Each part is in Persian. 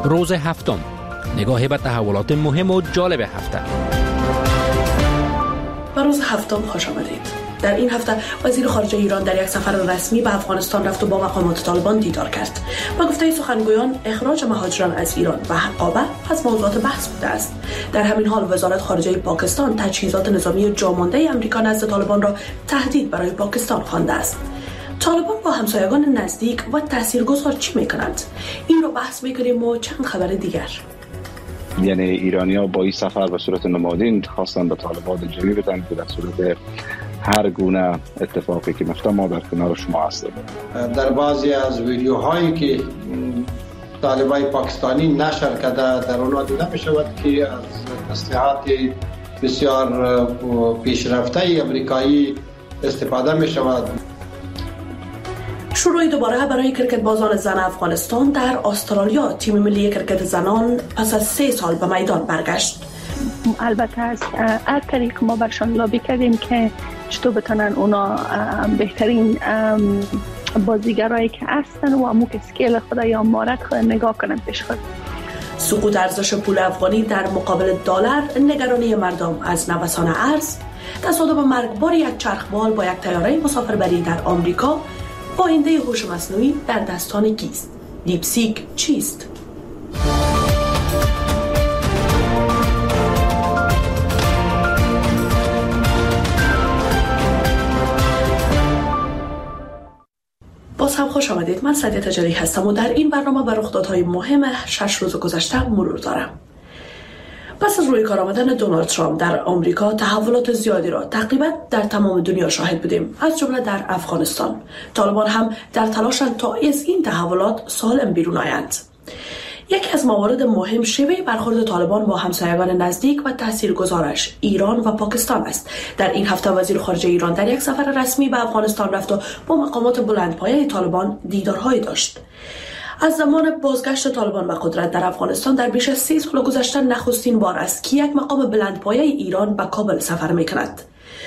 روز هفتم، نگاهی به تحولات مهم و جالب هفته. به روز هفتم خوش آمدید. در این هفته وزیر خارجه ایران در یک سفر رسمی به افغانستان رفت و با مقامات طالبان دیدار کرد. با گفته سخنگویان، اخراج مهاجران از ایران و حقابه از موضوعات بحث بوده است. در همین حال وزارت خارجه پاکستان تجهیزات نظامی جامانده آمریکا نزد طالبان را تهدید برای پاکستان خوانده است. طالبان با همسایگان نزدیک و تاثیرگذار چی میکنند؟ این رو بحث میکنیم و چند خبر دیگر. یعنی ایرانی‌ها با این سفر به صورت نمادین خواستن به طالبان دلجویی بدن که در صورت هر گونه اتفاقی که میفته ما در کنار شما هستیم. در بعضی از ویدیوهایی که طالبای پاکستانی نشر کرده در اونها دیده می شود که از تسلیحات بسیار پیشرفته امریکایی استفاده می شود. شروع دوباره برای کرکت بازان زن افغانستان در استرالیا. تیم ملی کرکت زنان پس از 3 سال به میدان برگشت. البته از هر طریق ما برشان لابی کردیم که چطور بتونن اونا بهترین بازیگرایی که هستن و امو که سکیل خود یا مهارت خود نگاه کنن پیش خود. سقوط ارزش پول افغانی در مقابل دلار، نگرانی مردم از نوسان ارز، تصادم مرگبار یک چرخبال با یک طیاره مسافربری در آمریکا، آینده هوش مصنوعی در دستان کیست؟ دیپسیک چیست؟ باز هم خوش آمدید. من سعدیه تجاری هستم و در این برنامه بر رخدادهای مهم 6 روز گذشته مرور دارم. پس از روی کار آمدن دونالد ترامپ در آمریکا، تحولات زیادی را تقریبا در تمام دنیا شاهد بودیم، از جمله در افغانستان. طالبان هم در تلاشند تا از این تحولات سالم بیرون آیند. یکی از موارد مهم شیوه برخورد طالبان با همسایگان نزدیک و تاثیرگذارش ایران و پاکستان است. در این هفته وزیر خارجه ایران در یک سفر رسمی به افغانستان رفت و با مقامات بلندپایه طالبان دیدارهایی داشت. از زمان بازگشت طالبان به قدرت در افغانستان در بیش از 3 سال گذشته نخستین بار است که یک مقام بلندپایه ایران به کابل سفر می‌کند.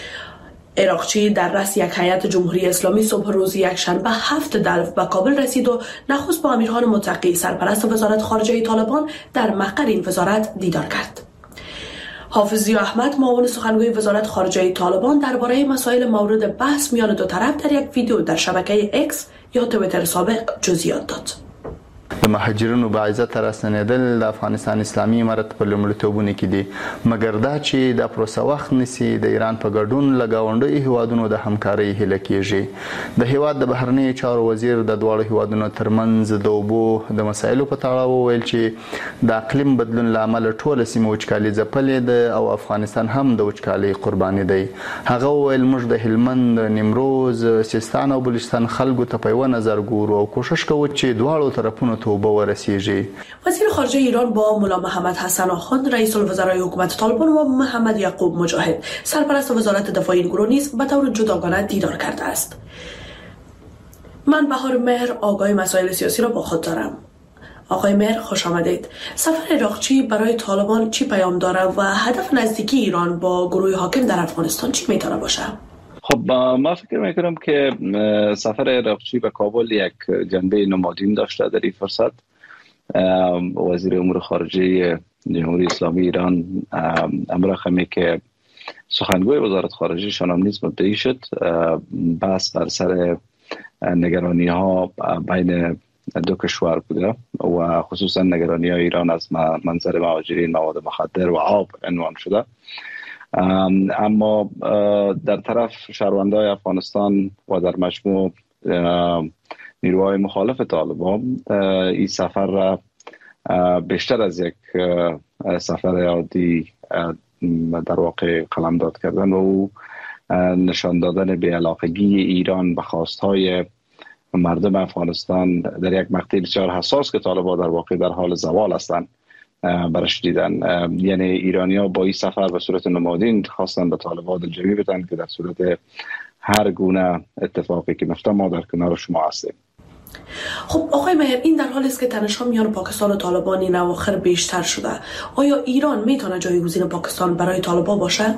عراقچی در رأس یک هیئت جمهوری اسلامی صبح روز یکشنبه 7 دلو به کابل رسید و نخست با امیرخان متقی سرپرست وزارت خارجه طالبان در مقر این وزارت دیدار کرد. حافظ ضیا احمد، معاون سخنگوی وزارت خارجه طالبان، درباره مسائل مورد بحث میان دو طرف در یک ویدیو در شبکه ایکس یا توییتر سابق جزئیات داد. د مهاجرینو به عزت راستنېدل د افغانستان اسلامي امارت په لومړیتوبونو کې دي، مګر دا چې دا پروسه وخت نیسي د ایران په ګډون له ګاونډیو هیوادونو د همکارۍ هیله کیږي. د هیواد د بهرنیو چارو وزیر د دواړو هیوادونو ترمنځ د اوبو د مسایلو په تړاو وویل چې د اقلیم بدلون له امله ټوله سیمه وچکالي ځپلې ده او افغانستان هم د وچکالۍ قرباني دی. هغه وویل موږ د هلمند، نیمروز، سیستان او بلوچستان خلکو ته په یوه نظر ګورو او کوشش کوو چې دواړو طرفونو وزیر خارجه ایران با مولا محمد حسن آخوند، رئیس الوزرای حکومت طالبان و محمد یعقوب مجاهد، سرپرست وزارت دفاع این گروه نیز به طور جداگانه دیدار کرده است. من بهار مهر آگاه مسائل سیاسی را با خود دارم. آقای مهر خوش آمدید. سفر عراقچی برای طالبان چی پیام داره و هدف نزدیکی ایران با گروه حاکم در افغانستان چی میتونه باشه؟ خب ما فکر میکنم که سفر عراقچی به کابل یک جنبه نمادین داشته. در این فرصت وزیر امور خارجه جمهوری اسلامی ایران امرا خمی که سخنگوی وزارت خارجه شان نیز مبدعی شد، بحث بر سر نگرانی ها بین دو کشور بوده و خصوصا نگرانی های ایران از منظر مهاجرین مواد مخدر و آب عنوان شده. اما در طرف شهروندان افغانستان و در مجموع نیروهای مخالف طالبان این سفر را بیشتر از یک سفر عادی در واقع قلمداد کردن و نشان دادن بی‌علاقگی ایران به خواستهای مردم افغانستان در یک مقطع بسیار حساس که طالبان در واقع در حال زوال هستند برش دیدن. یعنی ایرانی‌ها با این سفر به صورت نمادین خواستن به طالبان دلجویی بدن که در صورت هر گونه اتفاقی که میفته ما در کنار شما هستیم. خب آقای مهر، این در حالی است که تنش‌ها میان پاکستان و طالبان این اواخر بیشتر شده. آیا ایران میتونه جایگزین پاکستان برای طالبان باشه؟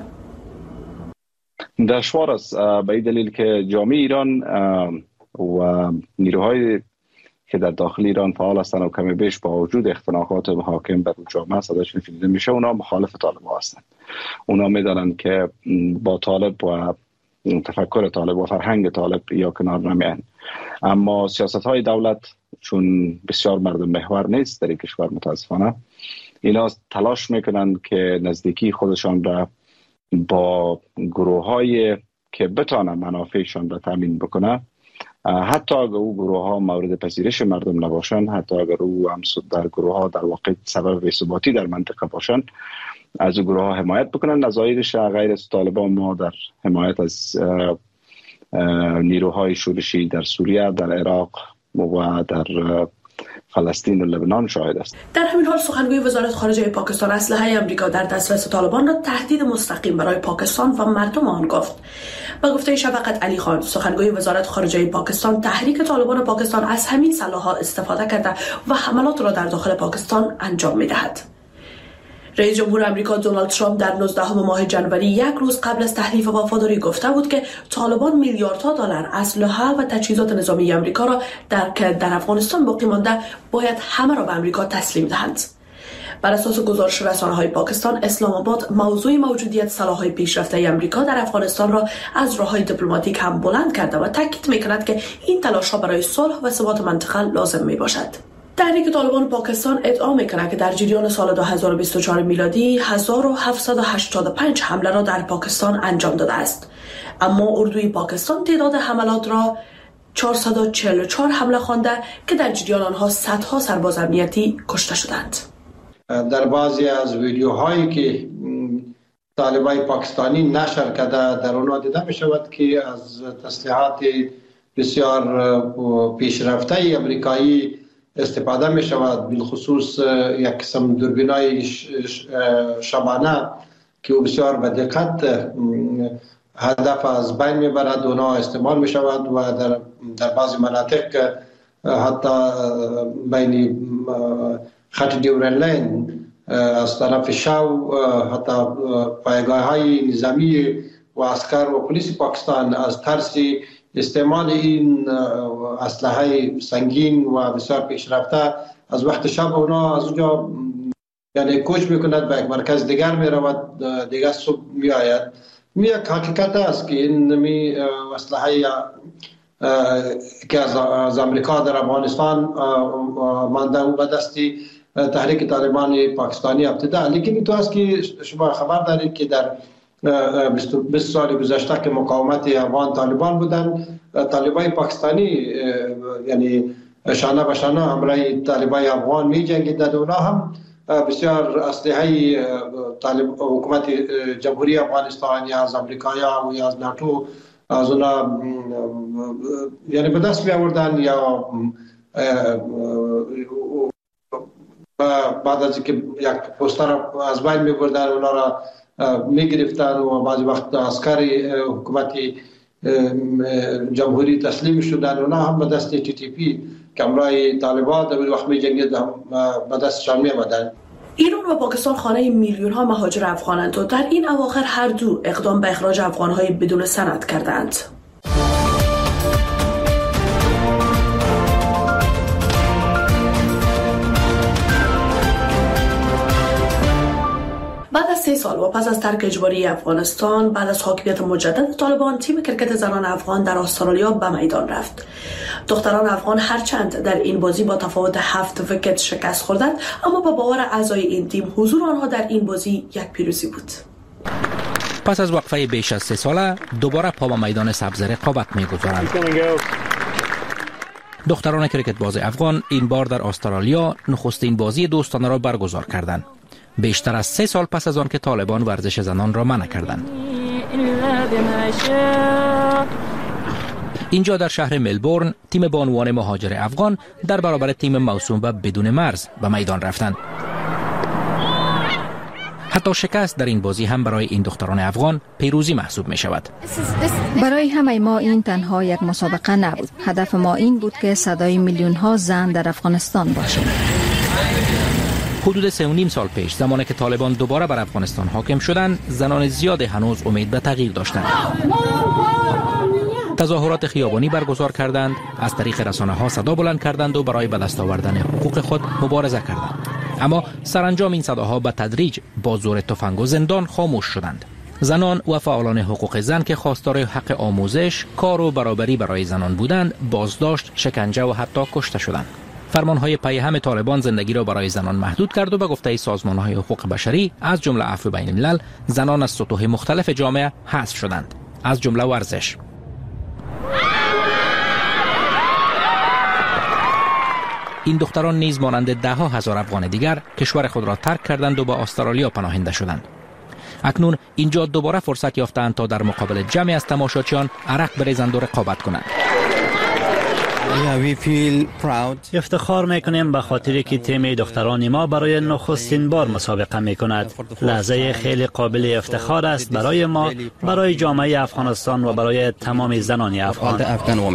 دشوار است، به این دلیل که جامعه ایران و نیروهای که در داخل ایران فعال هستند و کمی بیش با وجود اختناقات حاکم بر جامعه صداشون شنیده میشه، اونا مخالف طالبان هستند. اونا میدانند که با طالب و تفکر طالب و فرهنگ طالب یا کنار نمیان. اما سیاست های دولت چون بسیار مردم محور نیست در این کشور متاسفانه، اینا تلاش میکنند که نزدیکی خودشان را با گروه های که بتانه منافعشان را تامین بکنه، حتی اگر او گروه ها مورد پذیرش مردم نباشند، حتی اگر او هم در گروه ها در واقع سبب بی‌ثباتی در منطقه باشند، از او گروه ها حمایت بکنن. نظایرش غیر از طالبان ما در حمایت از نیروهای شورشی در سوریه، در عراق و در فلسطین و لبنان شاهد است. در همین حال سخنگوی وزارت خارجه پاکستان اسلحه آمریکا در دسترس طالبان را تهدید مستقیم برای پاکستان و مردم آن گفت. به گفته شفقت علی خان، سخنگوی وزارت خارجه پاکستان، تحریک طالبان پاکستان از همین سلاح‌ها استفاده کرده و حملات را در داخل پاکستان انجام می‌دهد. رئیس جمهور آمریکا دونالد ترامپ در 19 ماه ژانویه، یک روز قبل از تحریف وفاداری، گفته بود که طالبان میلیاردها دلار اسلحه و تجهیزات نظامی آمریکا را در افغانستان باقی مانده باید همه را به آمریکا تسلیم دهند. بر اساس گزارش رسانه‌های پاکستان، اسلام آباد موضوع موجودیت سلاح‌های پیشرفته آمریکا در افغانستان را از راه‌های دیپلماتیک هم بلند کرده و تاکید می‌کند که این تلاش‌ها برای صلح و ثبات منطقه لازم میباشد. تحریک طالبان پاکستان ادعا می‌کند که در جریان سال 2024 میلادی 1785 حمله را در پاکستان انجام داده است، اما اردوی پاکستان تعداد حملات را 444 حمله خوانده که در جریان آنها صدها سرباز امنیتی کشته شدند. در بعضی از ویدیوهایی که طالبای پاکستانی نشر کرده، در آنها دیده می‌شود که از تسلیحات بسیار پیشرفته آمریکایی استفاده می شود، بالخصوص یک قسم دوربینای شبانه که بسیار به دقت هدف از بین می برد، اونا استعمال می شود و در بعضی مناطق حتی بین خط دیورن لین از طرف شو حتی پایگاه های نظامی و عسکر و پلیس پاکستان از ترس استعمال این اسلحه سنگین و بسیار پیشرفته از وقت شب اونا از اونجا یعنی کوچ میکند به یک مرکز دیگر میرود، دیگر صبح میآید. یک حقیقت است که این اسلحه که از امریکا در افغانستان مانده او به دستی تحریک طالبان پاکستانی ابتدا، لیکن تو است که شما خبر دارید که در 20 سال گذشته که مقاومت افغان طالبان بودن، طالبای پاکستانی یعنی شانه به شانه همراه طالبای افغان می جنگیدند. اونا هم بسیار اسلحه حکومت جمهوری افغانستان یا از امریکا یا از ناتو از اونا یعنی به دست می آوردن یا بعد از اینکه یک پوستر از بین می بردن اونا را می گرفتن و بعضی وقت عسکر حکومت جمهوری تسلیم شدن. اونا هم به دست TTP که همراه طالبان در وقت می جنگید به دستشان می آمدن. ایران و پاکستان خانه میلیون ها مهاجر افغانند و در این اواخر هر دو اقدام به اخراج افغان‌های بدون سند کردند. بعد از 3 سال و پس از ترک اجباری افغانستان، بعد از حاکمیت مجدد طالبان، تیم کرکت زنان افغان در استرالیا به میدان رفت. دختران افغان هرچند در این بازی با تفاوت 7 ویکت شکست خوردند، اما با باور اعضای این تیم حضور آنها در این بازی یک پیروزی بود. پس از وقفه بیش از 3 ساله دوباره پا به میدان سبز رقابت می‌گذارند. دختران کرکت باز افغان این بار در استرالیا نخستین بازی دوستانه را برگزار کردند. بیشتر از 3 سال پس از آن که طالبان ورزش زنان را منع کردند. اینجا در شهر ملبورن تیم بانوان مهاجر افغان در برابر تیم موسوم به بدون مرز به میدان رفتند. حتی شکست در این بازی هم برای این دختران افغان پیروزی محسوب می شود. برای همه ما این تنها یک مسابقه نبود. هدف ما این بود که صدای میلیون ها زن در افغانستان باشیم. حدود 3.5 سال پیش، زمانی که طالبان دوباره بر افغانستان حاکم شدند، زنان زیاد هنوز امید به تغییر داشتند. تظاهرات خیابانی برگزار کردند، از طریق رسانه‌ها صدا بلند کردند و برای به دست آوردن حقوق خود مبارزه کردند. اما سرانجام این صداها به تدریج با زور تفنگ و زندان خاموش شدند. زنان و فعالان حقوق زن که خواستار حق آموزش، کار و برابری برای زنان بودند، بازداشت، شکنجه و حتی کشته شدند. فرمانهای پیهم طالبان زندگی را برای زنان محدود کرد و به گفته سازمانهای حقوق بشری از جمله عفو بین الملل، زنان از سطوح مختلف جامعه حذف شدند، از جمله ورزش. این دختران نیز مانند ده‌ها هزار افغان دیگر کشور خود را ترک کردند و به استرالیا پناهنده شدند. اکنون اینجا دوباره فرصت یافتند تا در مقابل جمعی از تماشاچیان عرق بریزند و رقابت کنند. افتخار میکنیم به خاطر که تیم دختران ما برای نخستین بار مسابقه میکند. لحظه خیلی قابل افتخار است برای ما، برای جامعه افغانستان و برای تمام زنان افغان.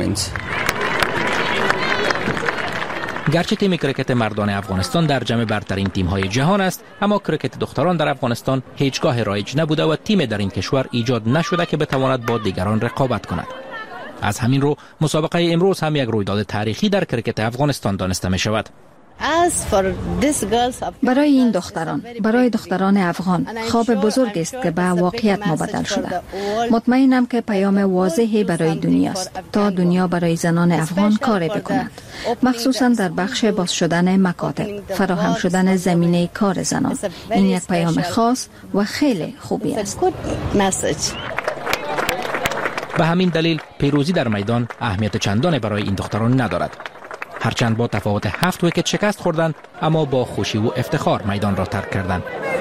گرچه تیم کرکت مردان افغانستان در جمع برترین تیم‌های جهان است، اما کرکت دختران در افغانستان هیچگاه رایج نبوده و تیم در این کشور ایجاد نشده که بتواند با دیگران رقابت کند. از همین رو مسابقه امروز هم یک رویداد تاریخی در کرکت افغانستان دانسته می شود. برای این دختران، برای دختران افغان، خواب بزرگ است که به واقعیت مبدل شده. مطمئنم که پیام واضحی برای دنیاست تا دنیا برای زنان افغان کار بکند، مخصوصا در بخش باز شدن مکاتب، فراهم شدن زمینه کار زنان. این یک پیام خاص و خیلی خوبی است. به همین دلیل پیروزی در میدان اهمیت چندانی برای این دختران ندارد. هرچند با تفاوت 7 ویکت شکست خوردند، اما با خوشی و افتخار میدان را ترک کردند.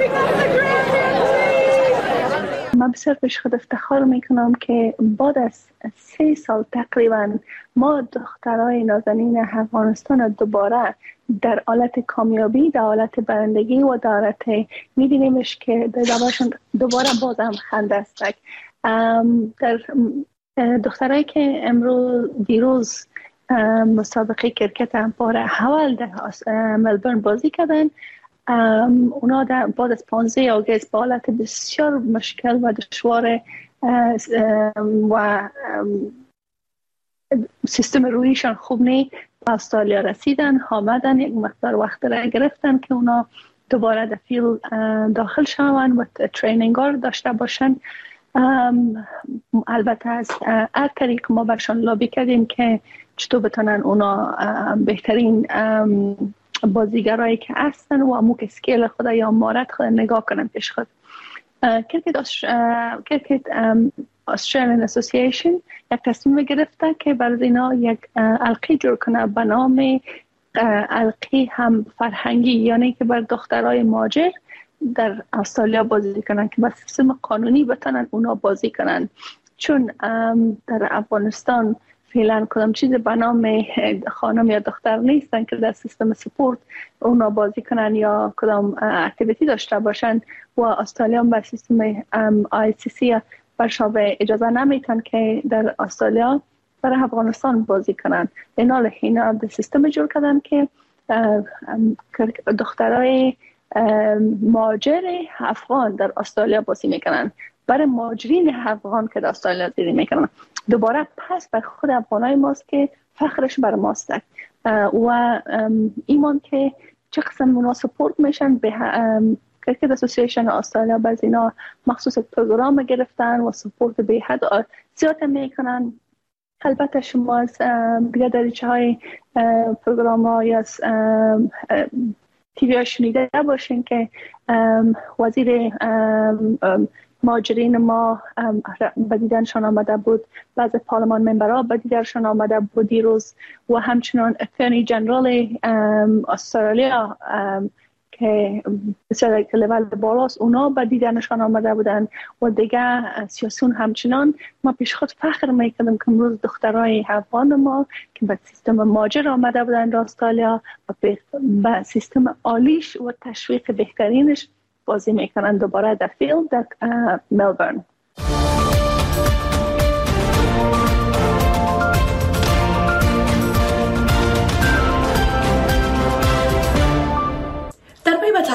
من بسیار پیش خود افتخار میکنم که بعد از 3 سال تقریبا ما دخترای نازنین افغانستان دوباره در حالت کامیابی، در حالت برندگی و در حالت میبینیمش که دوباره بازم خنده است. در دخترایی که دیروز مسابقه کرکت بار اول در ملبورن بازی کردن، اونا در بعد از 15 آگوست با حالت بسیار مشکل و دشوار و سیستم رویشان خوب نی به استرالیا رسیدن، آمدن، یک مقدار وقت را گرفتن که اونا دوباره در فیلد داخل شوند و ترینینگ ها داشته باشن. البته از هر طریق ما برشان لابی کردیم که چطور بتونن اونا بهترین بازیگرایی که هستن و اموک اسکیل خود یا مهارت خود نگاه کنن پیش خود. کرکت استرالیان اسوسییشن یک تصمیم گرفته که برای اینا یک حلقه جور کنه به نام حلقه هم فرهنگی، یعنی که بر دخترای مهاجر در استرالیا بازی کنن که با سیستم قانونی بتونن اونا بازی کنن، چون در افغانستان فعلا کدام چیز به نام خانم یا دختر نیستن که در سیستم سپورت اونا بازی کنن یا کدام اکتیویتی داشته باشن و استرالیا با سیستم ICC برشابه اجازه نمیتن که در استرالیا برای افغانستان بازی کنن. اینال اینا در سیستم جور کردن که دخترای مهاجر افغان در استرالیا بازی میکنن برای مهاجرین افغان که در استرالیا زندگی میکنن. دوباره پس بر خود افغانای ماست که فخرش بر ماست و ایمان که چه قسم اونا سپورت میشن به کرکت اسوسییشن استرالیا باز اینا مخصوص پروگرام گرفتن و سپورت به حد زیاد میکنن. البته شما از دیگه دریچه های پروگرام های از تیوی ها شنیده باشین که وزیر مهاجرین ما به دیدنشان آمده بود، بعض پارلمان ممبرها به دیدنشان آمده بود دیروز و همچنان اترنی جنرال استرالیا که بسیار لیول بالاست اونا به دیدنشان آمده بودن و دیگه سیاسیون همچنان. ما پیش خود فخر میکنم که امروز دخترای افغان ما که به سیستم مهاجر آمده بودن در استرالیا و به سیستم عالیش و تشویق بهترینش بازی میکنن دوباره در فیلد در ملبورن.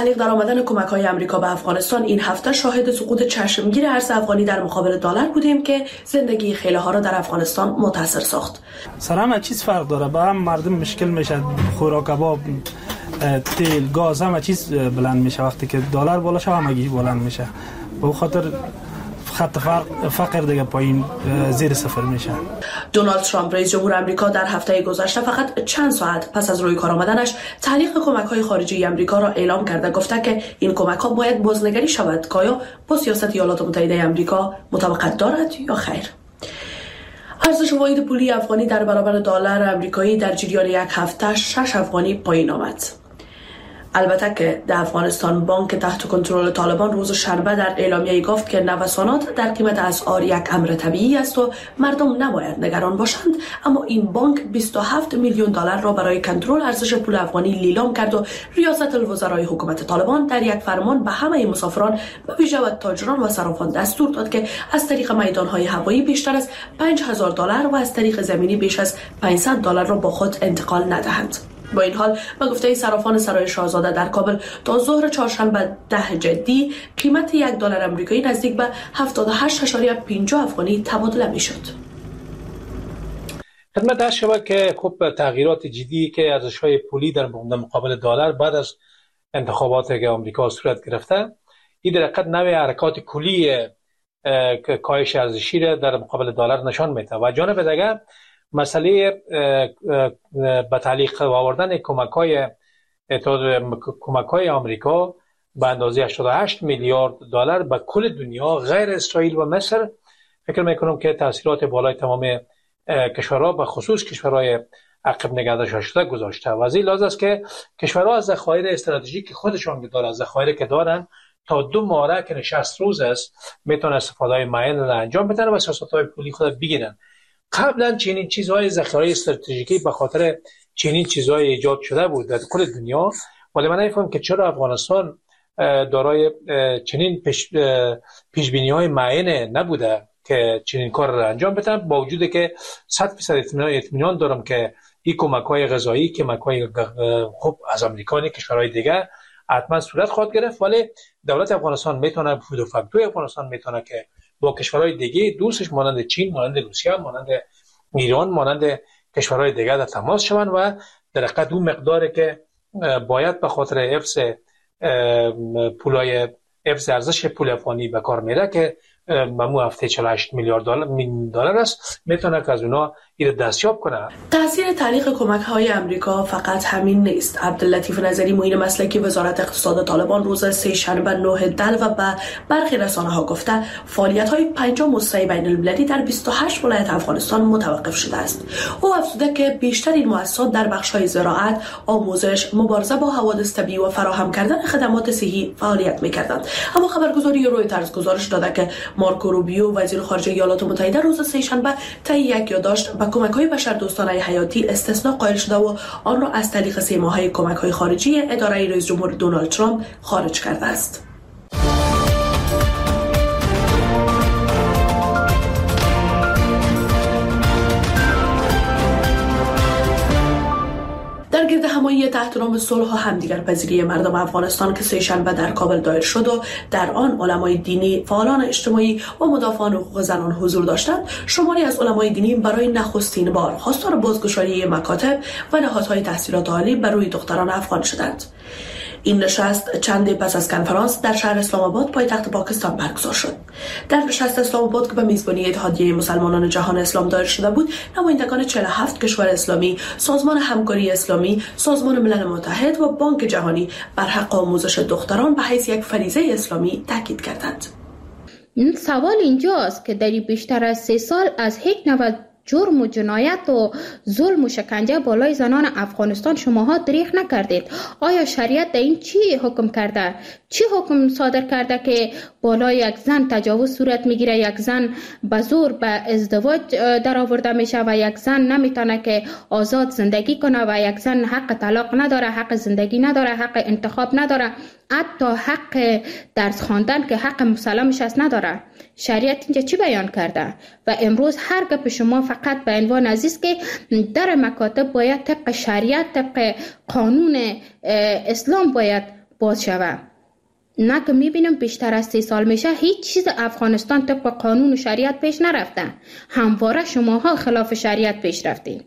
تعلیق در آمدن کمک‌های آمریکا به افغانستان، این هفته شاهد سقوط چشمگیر ارز افغانی در مقابل دلار بودیم که زندگی خیلی ها را در افغانستان متاثر ساخت. سر همه چیز فرق داره، به هم مردم مشکل میشه، خوراک، کباب، تیل، گاز، همه چیز بلند میشه. وقتی که دلار بالا شه همگی بلند میشه. به خاطر خط فقر دیگه پایین زیر صفر میشه. دونالد ترامپ رئیس جمهور آمریکا در هفته گذشته فقط چند ساعت پس از روی کار آمدنش تعلیق کمک‌های خارجی آمریکا را اعلام کرده، گفته که این کمک‌ها باید بازنگری شود که آیا با سیاست ایالات متحده آمریکا مطابقت دارد یا خیر. ارزش واحد پولی افغانی در برابر دلار آمریکایی در جریان یک هفته 6 افغانی پایین آمد. البته که در افغانستان بانک تحت کنترل طالبان روز شنبه در اعلامیه گفت که نوسانات در قیمت اسعار یک امر طبیعی است و مردم نباید نگران باشند، اما این بانک 27 میلیون دلار را برای کنترل ارزش پول افغانی لیلام کرد و ریاست الوزرای حکومت طالبان در یک فرمان به همه مسافران به ویژه و تاجران و صرافان دستور داد که از طریق میدانهای هوایی بیشتر از 5000 دلار و از طریق زمینی بیش از 500 دلار را با خود انتقال ندهند. با این حال به گفته صرافان سرای شاهزاده در کابل تا ظهر چهارشنبه 10 جدی قیمت یک دلار آمریکایی نزدیک به 78.50 افغانی تبادله میشد. خدمت عرض شود که خب تغییرات جدی که ارزش‌های پولی در مقابل دلار بعد از انتخابات که آمریکا صورت گرفته، این در حقیقت نوع حرکات کلی کاهش ارزشی را در مقابل دلار نشان میده و جانب دیگر مسئله به تعلیق آوردن کمک‌های آمریکا به اندازه 88 میلیارد دلار به کل دنیا غیر اسرائیل و مصر، فکر میکنم که تاثیرات بالای تمام کشورها به خصوص کشورهای عقب نگه شده گذاشته و از این لحاظ است که کشورها از ذخایر استراتژیک خودشان دارند، از ذخایر که دارن تا 2 ماه که 60 روز است میتونن استفاده معین را انجام بدن و سیاست‌های پولی خود بگیرن. قبلا چنین چیزهای ذخایر استراتژیکی به خاطر چنین چیزهای ایجاد شده بود در کل دنیا، ولی من نمی‌فهمم که چرا افغانستان دارای چنین پیشبینی‌های معین نبوده که چنین کار را انجام بدن، با وجودی که 100% اطمینان دارم که این کمک‌های غذایی، کمک‌های خوب از آمریکا و کشورهای دیگه حتما صورت خواهد گرفت، ولی دولت افغانستان میتونه فودوفاکتور افغانستان میتونه که با کشورهای دیگه دوستش مانند چین، مانند روسیه، مانند ایران، مانند کشورهای دیگه در تماس شوند و در حقیقت اون مقداری که باید به خاطر حفظ ارزش پول افغانی به کار میره که ممو هفته 48 میلیارد دلار است، میتونه که از اونا این دستیاب کنه. تاثیر تعلیق کمک‌های آمریکا فقط همین نیست. عبداللطیف نظری معین مسلکی وزارت اقتصاد طالبان روز سه‌شنبه 9 دل و به برخی رسانه‌ها گفته فعالیت‌های 5 مستعی بین‌المللی در 28 ولایت افغانستان متوقف شده است. او افزوده که بیشتر این مؤسسات در بخش‌های زراعت، آموزش، مبارزه با حوادث طبیعی و فراهم کردن خدمات صحی فعالیت می‌کردند. اما خبرگزاری رویترز گزارش داده که مارکو روبیو وزیر خارجه ایالات متحده روز سه‌شنبه طی یک یادداشت به کمک‌های بشردوستانه حیاتی استثناء قائل شده و آن را از طریق 3 ماهه کمک‌های خارجی اداره رئیس جمهور دونالد ترامپ خارج کرده است. در گرد همایی تحت نام صلح و همدیگرپذیری مردم افغانستان که سه‌شنبه در کابل دایر شد و در آن علمای دینی، فعالان اجتماعی و مدافعان حقوق زنان حضور داشتند، شماری از علمای دینی برای نخستین بار خواستار بازگشایی مکاتب و نهادهای تحصیلات عالی بر روی دختران افغان شدند. این نشست چندی پس از کنفرانس در شهر اسلام آباد پایتخت پاکستان برگزار شد. در نشست اسلام آباد که به میزبانی اتحادیه مسلمانان جهان اسلام دایر شده بود، نمایندگان 47 کشور اسلامی، سازمان همکاری اسلامی، سازمان ملل متحد و بانک جهانی بر حق آموزش دختران به حیث یک فریضه اسلامی تاکید کردند. سوال اینجاست که در بیشتر از 3 سال از هیچ نوع جرم و جنایت و ظلم و شکنجه بالای زنان افغانستان شماها دریغ نکردید. آیا شریعت در این چی حکم کرده؟ چی حکم صادر کرده که بالای یک زن تجاوز صورت میگیره، یک زن به زور به ازدواج در آورده میشه و یک زن نمیتونه که آزاد زندگی کنه و یک زن حق طلاق نداره، حق زندگی نداره، حق انتخاب نداره، حتی حق درس خواندن که حق مسلمش است نداره. شریعت اینجا چی بیان کرده؟ و امروز هر گپ شما فقط به عنوان عزیز که در مکاتب باید طبق شریعت، طبق قانون اسلام باید باز شود. نه که میبینیم بیشتر از 3 سال میشه هیچ چیز افغانستان طبق قانون و شریعت پیش نرفته. همواره شماها خلاف شریعت پیش رفتین.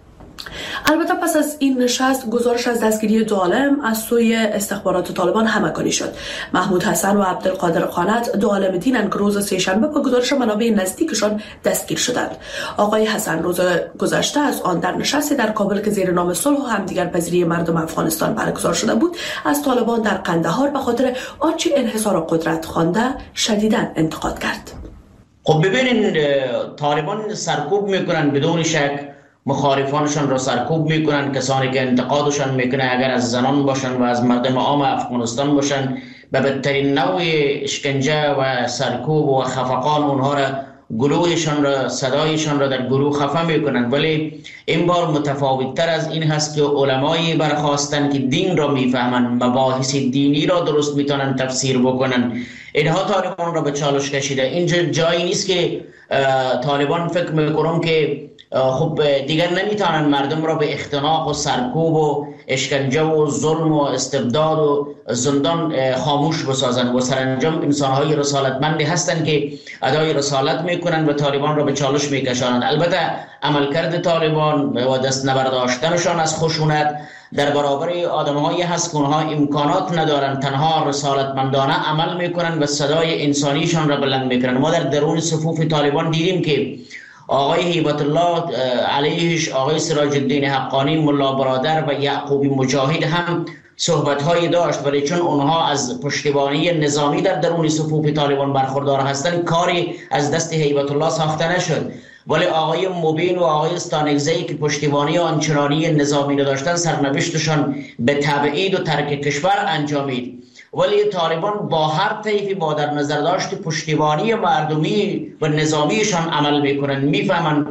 البته پس از این نشست گزارش از دستگیری 2 عالم از سوی استخبارات طالبان همگانی شد. محمود حسن و عبدالقادر خانت 2 عالم دینند که روز سه‌شنبه با گزارش منابع نزدیکشان دستگیر شدند. آقای حسن روز گذشته از آن در نشستی در کابل که زیر نام صلح و همدیگرپذیری مردم افغانستان برگزار شده بود از طالبان در قندهار به خاطر آنچه انحصار قدرت خوانده شدیداً انتقاد کرد. خب ببینین طالبان سرکوب میکنن، بدون شک مخالفانشان را سرکوب میکنن. کسانی که انتقادشان میکنه اگر از زنان باشن و از مردم عام افغانستان باشن به بدترین نوع اشکنجه و سرکوب و خفقان اونها را گروهشان را صدایشان را در گروه خفه میکنن. ولی این بار متفاوت تر از این هست که علمایی برخواستن که دین را میفهمن، مباحث دینی را درست میتونن تفسیر بکنن. اینها طالبان را به چالش کشیده. اینجا جایی نیست که طالبان فکر میکنم که خب دیگر نمیتونن مردم را به اختناق و سرکوب و اشکنجه و ظلم و استبداد و زندان خاموش بسازن و سرانجام انسانهای رسالتمندی هستند که ادای رسالت میکنن و طالبان را به چالش میکشانند. البته عملکرد طالبان و دست نبرداشتنشان از خشونت در برابر آدم‌هایی هست که اونها امکانات ندارن، تنها رسالتمندانه عمل میکنن و صدای انسانیشان را بلند میکنن. ما در درون صفوف طالبان دیدیم که آقای هیبت الله علیهش، آقای سراج الدین حقانی، ملا برادر و یعقوبی مجاهد هم صحبت‌هایی داشت، ولی چون اونها از پشتیبانی نظامی در درون صفوف طالبان برخوردار هستند کاری از دست هیبت الله ساخته نشد. ولی آقای مبین و آقای استانگزی که پشتیبانی آنچنانی نظامی نداشتن سرنوشتشان به تبعید و ترک کشور انجامید. ولی طالبان با هر طیفی با در نظر داشت پشتیبانی مردمی و نظامیشان عمل میکنن، میفهمن،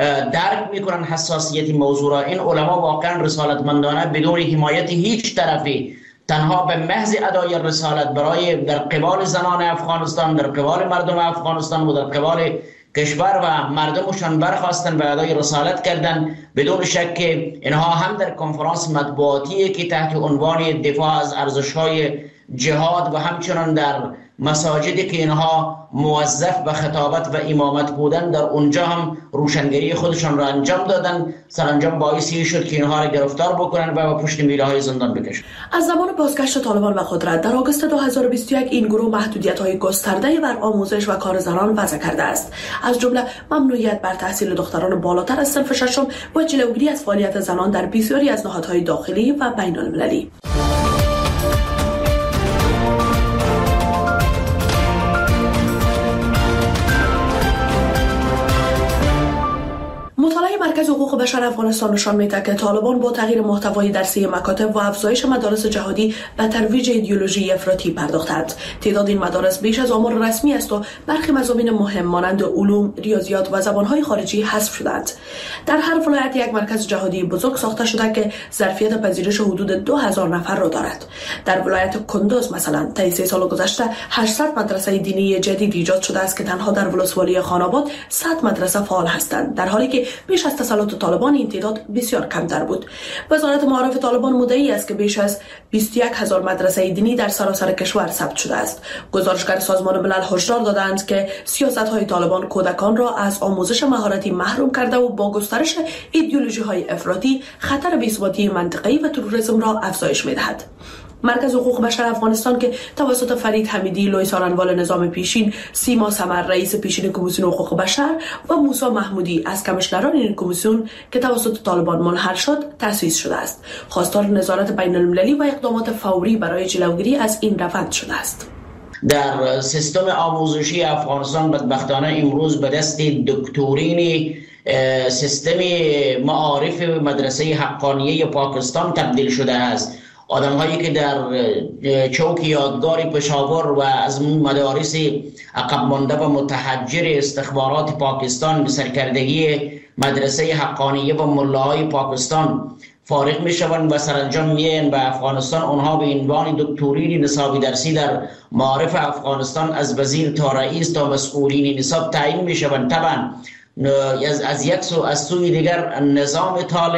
درک میکنن حساسیت موضوع را. این علما واقعا رسالتمندانه بدون حمایت هیچ طرفی تنها به محض ادای رسالت برای در قبال زنان افغانستان، در قبال مردم افغانستان و در قبال کشور و مردمشان برخواستن و ادای رسالت کردن. بدون شک اینها هم در کنفرانس مطبوعاتی که تحت عنوان دفاع از ارزش‌های جهاد و همچنان در مساجدی که اینها موظف به خطابت و امامت بودن در اونجا هم روشنگری خودشان را انجام دادن. سرانجام باعثی شد که اینها را گرفتار بکنن و به پشت میله های زندان بکشن. از زمان بازگشت طالبان به قدرت در آگوست 2021 این گروه محدودیت‌های گسترده بر آموزش و کار زنان وضع کرده است، از جمله ممنوعیت بر تحصیل دختران بالاتر از صنف ششم و جلوگیری از فعالیت زنان در بسیاری از نهادهای داخلی و بین‌المللی. مطالعه مرکز حقوق بشر افغانستان نشان می‌دهد که طالبان با تغییر محتوای درسی مکاتب و افزایش مدارس جهادی به ترویج ایدئولوژی افراطی پرداختند. تعداد این مدارس بیش از آمار رسمی است و برخی مضامین مهم مانند علوم، ریاضیات و زبان‌های خارجی حذف شدند. در هر ولایت یک مرکز جهادی بزرگ ساخته شده که ظرفیت پذیرش حدود 2000 نفر را دارد. در ولایت کندوز مثلا طی 3 سال گذشته 800 مدرسه دینی جدید ایجاد شده است که تنها در ولسوالی خان‌آباد 100 مدرسه فعال هستند، در حالی که بیش از تسلط طالبان این تعداد بسیار کمتر بود. وزارت معارف طالبان مدعی است که بیش از 21000 مدرسه دینی در سراسر کشور ثبت شده است. گزارشگر سازمان ملل هشدار دادند که سیاست‌های طالبان کودکان را از آموزش مهارتی محروم کرده و با گسترش ایدئولوژی‌های افراطی خطر بی‌ثباتی منطقه‌ای و تروریسم را افزایش می‌دهد. مرکز حقوق بشر افغانستان که توسط فرید حمیدی، لوی سارنوال نظام پیشین، سیما سمر رئیس پیشین کمیسیون حقوق بشر و موسی محمودی از کمیشنران این کمیسیون که توسط طالبان منحل شد تأسیس شده است، خواستار نظارت بین‌المللی و اقدامات فوری برای جلوگیری از این روند شده است. در سیستم آموزشی افغانستان بدبختانه امروز به دست دکترین سیستم معارف مدرسه حقانیه پاکستان تبدیل شده است. آدم هایی که در چوک یادگار پشاور و از مدارس عقب مانده و متحجر استخبارات پاکستان به سرکردگی مدرسه حقانیه و ملاهای پاکستان فارغ می شوند و سرانجام میان به افغانستان. اونها به عنوان دکترین نصابی درسی در معارف افغانستان از وزیر تا رئیس تا مسئولین نصاب تعیین می شوند. طبعا از یک سو از سوی دیگر نظام طالب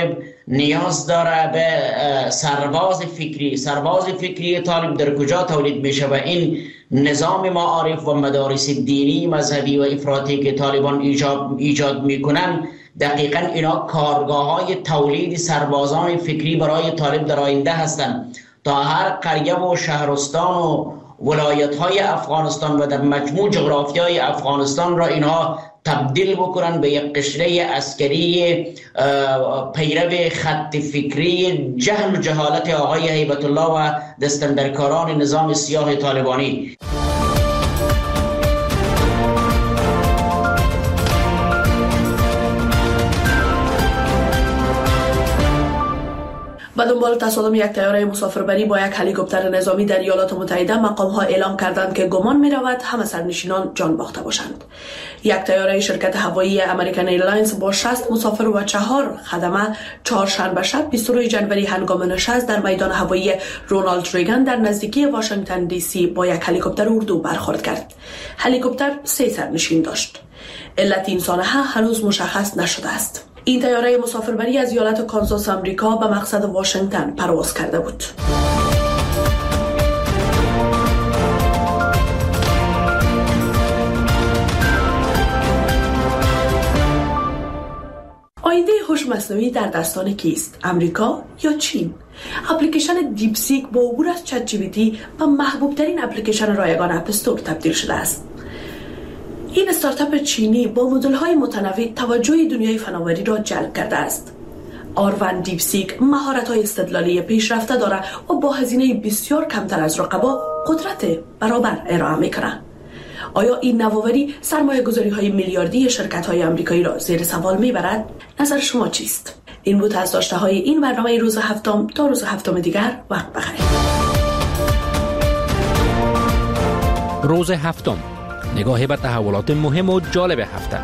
نیاز داره به سرباز فکری طالب در کجا تولید میشه و این نظام معارف و مدارس دینی مذهبی و افراطی که طالبان ایجاد میکنن دقیقاً اینا کارگاه های تولید سربازان فکری برای طالب در آینده هستند تا هر قریه و شهرستان و ولایت های افغانستان و در مجموع جغرافی های افغانستان را اینها تبدیل بکنن به یک قشره عسکری پیرو خط فکری جهل و جهالت آقای هیبت الله و دستندرکاران نظام سیاه طالبانی. به دنبال تصادم یک طیاره مسافربری با یک هلیکوپتر نظامی در ایالات متحده مقام‌ها اعلام کردند که گمان می‌رود همه سرنشینان جان باخته باشند. یک طیاره شرکت هوایی امریکن ایرلاینز با 60 مسافر و 4 خدمه چهارشنبه شب 22 جنوری هنگام نشست در میدان هوایی رونالد ریگان در نزدیکی واشنگتن دی سی با یک هلیکوپتر اردو برخورد کرد. هلیکوپتر 3 سرنشین داشت. علت این سانحه هنوز مشخص نشده است. این طیاره مسافربری از ایالت کانزاس آمریکا به مقصد واشنگتن پرواز کرده بود. آینده هوش مصنوعی در دستان کیست؟ امریکا یا چین؟ اپلیکیشن دیپسیک با عبور از چت جی پی تی به محبوب ترین اپلیکیشن رایگان اپ استور تبدیل شده است. این استارتاپ چینی با مدل‌های متنوع توجه دنیای فناوری را جلب کرده است. آروان دیپسیک مهارت‌های استدلالی پیشرفته دارد و با هزینه بسیار کمتر از رقبا قدرت برابر ارائه می‌کند. آیا این نوآوری سرمایه‌گذاری‌های میلیاردی شرکت‌های آمریکایی را زیر سوال می‌برد؟ نظر شما چیست؟ این بود از داشته‌های این برنامه روز هفتم. تا روز هفتم دیگر وقت بخیر. روز هفتم، نگاهی به تحولات مهم و جالب هفته.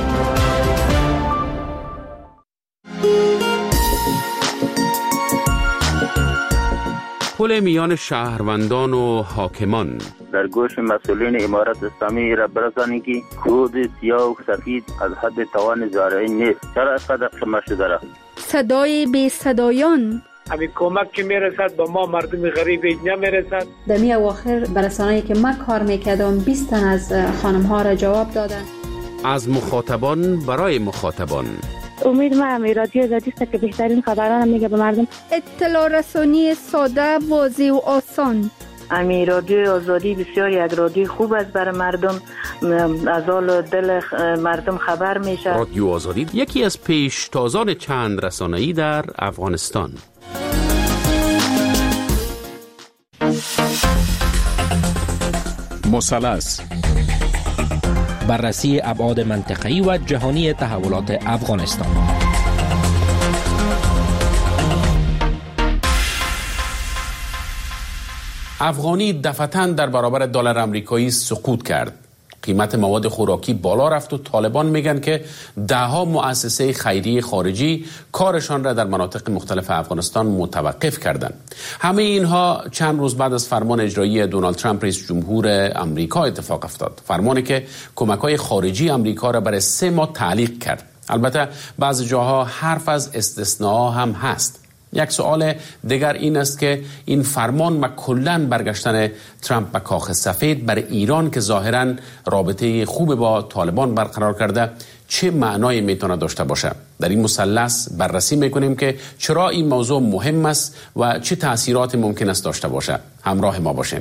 پل میان شهروندان و حاکمان. در گوش مسئولین امارت اسلامی را برسانید که کود سیاه و سفید از حد توان زارعی نیست. چرا اینقدر شمار شده را؟ صدای بی صدایان. همین کمک که میرسد به ما مردم غریب نمیرسد. در می اواخر برسانه‌ای که من کار میکردم 20 تن از خانم ها را جواب دادن. از مخاطبان برای مخاطبان. امید ما رادیو آزادی است که بهترین خبران میگه به مردم. اطلاع رسانی ساده، واضح و آسان. رادیو آزادی بسیار یک رادیو خوب است برای مردم، از حال دل مردم خبر میشه. رادیو آزادی یکی از پیشتازان چند رسانه‌ای در افغانستان. مثلث، بررسی ابعاد منطقه‌ای و جهانی تحولات افغانستان. افغانی دفعتاً در برابر دلار آمریکایی سقوط کرد. قیمت مواد خوراکی بالا رفت و طالبان میگن که دهها مؤسسه خیریه خارجی کارشان را در مناطق مختلف افغانستان متوقف کردند. همه اینها چند روز بعد از فرمان اجرایی دونالد ترامپ رئیس جمهور آمریکا اتفاق افتاد. فرمانی که کمک‌های خارجی آمریکا را برای 3 ماه تعلیق کرد. البته بعضی جاها حرف از استثناء هم هست. یک سوال دیگر این است که این فرمان و کلاً برگشتن ترامپ به کاخ سفید برای ایران که ظاهراً رابطه خوب با طالبان برقرار کرده چه معنایی میتونه داشته باشه؟ در این مثلث بررسی میکنیم که چرا این موضوع مهم است و چه تأثیرات ممکن است داشته باشه. همراه ما باشین.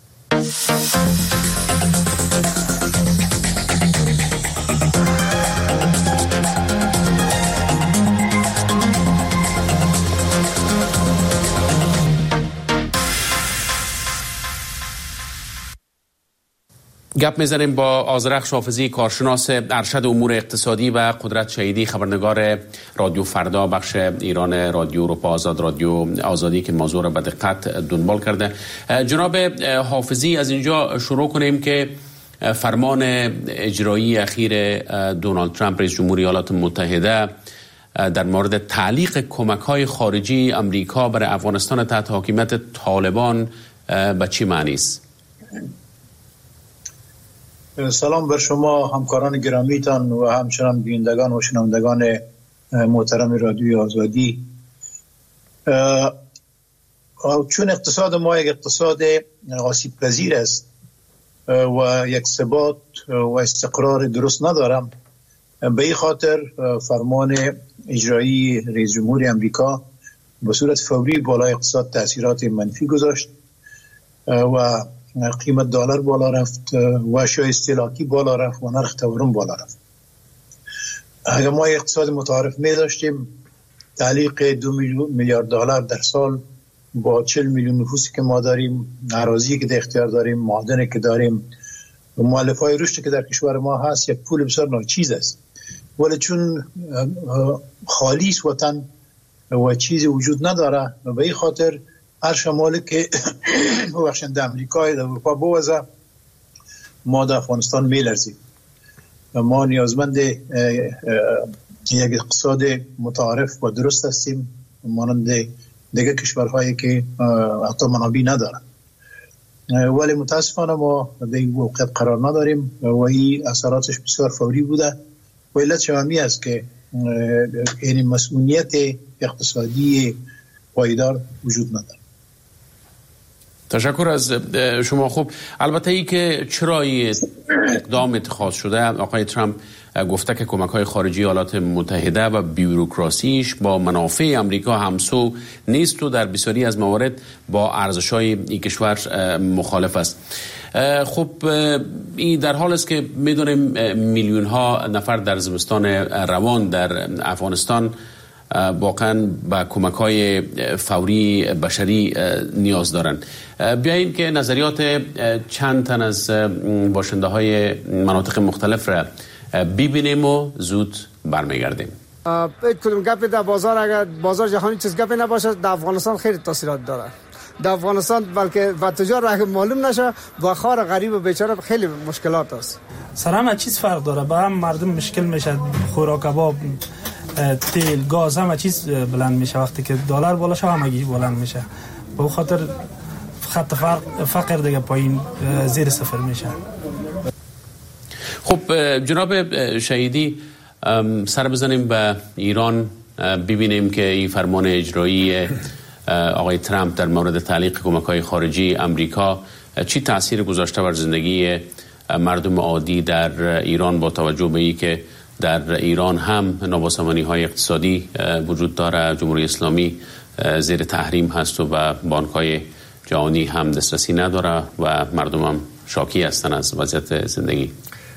گپ میزنیم با آذرخش حافظی، کارشناس ارشد امور اقتصادی و قدرت شهیدی، خبرنگار رادیو فردا بخش ایران رادیو اروپا آزاد، رادیو آزادی که موضوع را به دقت دنبال کرده. جناب حافظی، از اینجا شروع کنیم که فرمان اجرایی اخیر دونالد ترامپ رئیس جمهور ایالات متحده در مورد تعلیق کمک‌های خارجی آمریکا برای افغانستان تحت حاکمیت طالبان به چی معنی است؟ سلام بر شما همکاران گرامیتان و همچنان بینندگان و شنوندگان محترم رادیوی آزادی. چون اقتصاد ما یک اقتصاد آسیب پذیر است و یک ثبات و استقرار درست ندارم، به این خاطر فرمان اجرایی رئیس جمهور امریکا به صورت فوری بالای اقتصاد تاثیرات منفی گذاشت و قیمت دلار بالا رفت و اشیاء استهلاکی بالا رفت و نرخ تورم بالا رفت. اگر ما اقتصاد متعارف می داشتیم، تعلیق 2 میلیارد دلار در سال با 40 میلیون نفوسی که ما داریم، اراضی که در اختیار داریم، معادنی که داریم و مؤلفه‌های رشدی که در کشور ما هست، یک پول بسیار ناچیز است. ولی چون خالیس وطن و چیزی وجود نداره، به این خاطر هر شمالی که بخشنده امریکای در اروپا بوزه، ما در افغانستان میلرزیم. ما نیازمند یک اقتصاد متعارف و درست هستیم، مانند دیگه کشورهایی که حتی منابع ندارن. ولی متاسفانه ما در این موقعیت قرار نداریم و این اثراتش بسیار فوری بوده. و علت شمی است که این مسئولیت اقتصادی پایدار وجود نداره. تشکر از شما. خوب، البته ای که چرا اقدام اتخاذ شده، آقای ترامپ گفته که کمک‌های خارجی ایالات متحده و بیوروکراسیش با منافع امریکا همسو نیست و در بسیاری از موارد با ارزش‌های این کشور مخالف است. خب این در حال است که می‌دونیم میلیون ها نفر در زمستان روان در افغانستان واقعا با کمک‌های فوری بشری نیاز دارند. بیاییم که نظریات چند تن از باشنده‌های مناطق مختلف را ببینیم و زود برمیگردیم. کدوم گپی در بازار، اگر بازار جهانی چیز گپی نباشه، در افغانستان خیلی تاثیرات داره. در افغانستان بلکه و تجار را معلوم نشه، با خار غریب و بیچاره خیلی مشکلات است. سر همه چیز فرق داره، به هم مردم مشکل میشه، خوراک، کباب، تیل، گاز، همه چیز بلند میشه. وقتی که دلار بالا شه همگی بلند میشه. به خاطر خط فقر دیگه پایین زیر صفر میشه. خب جناب شهیدی، سر بزنیم به ایران، ببینیم که این فرمان اجرایی آقای ترامپ در مورد تعلیق کمک‌های خارجی امریکا چی تأثیر گذاشته بر زندگی مردم عادی در ایران، با توجه به اینکه در ایران هم نابسامانی‌های اقتصادی وجود داره، جمهوری اسلامی زیر تحریم هست و به بانک‌های جهانی هم دسترسی نداره و مردم هم شاکی هستن از وضعیت زندگی.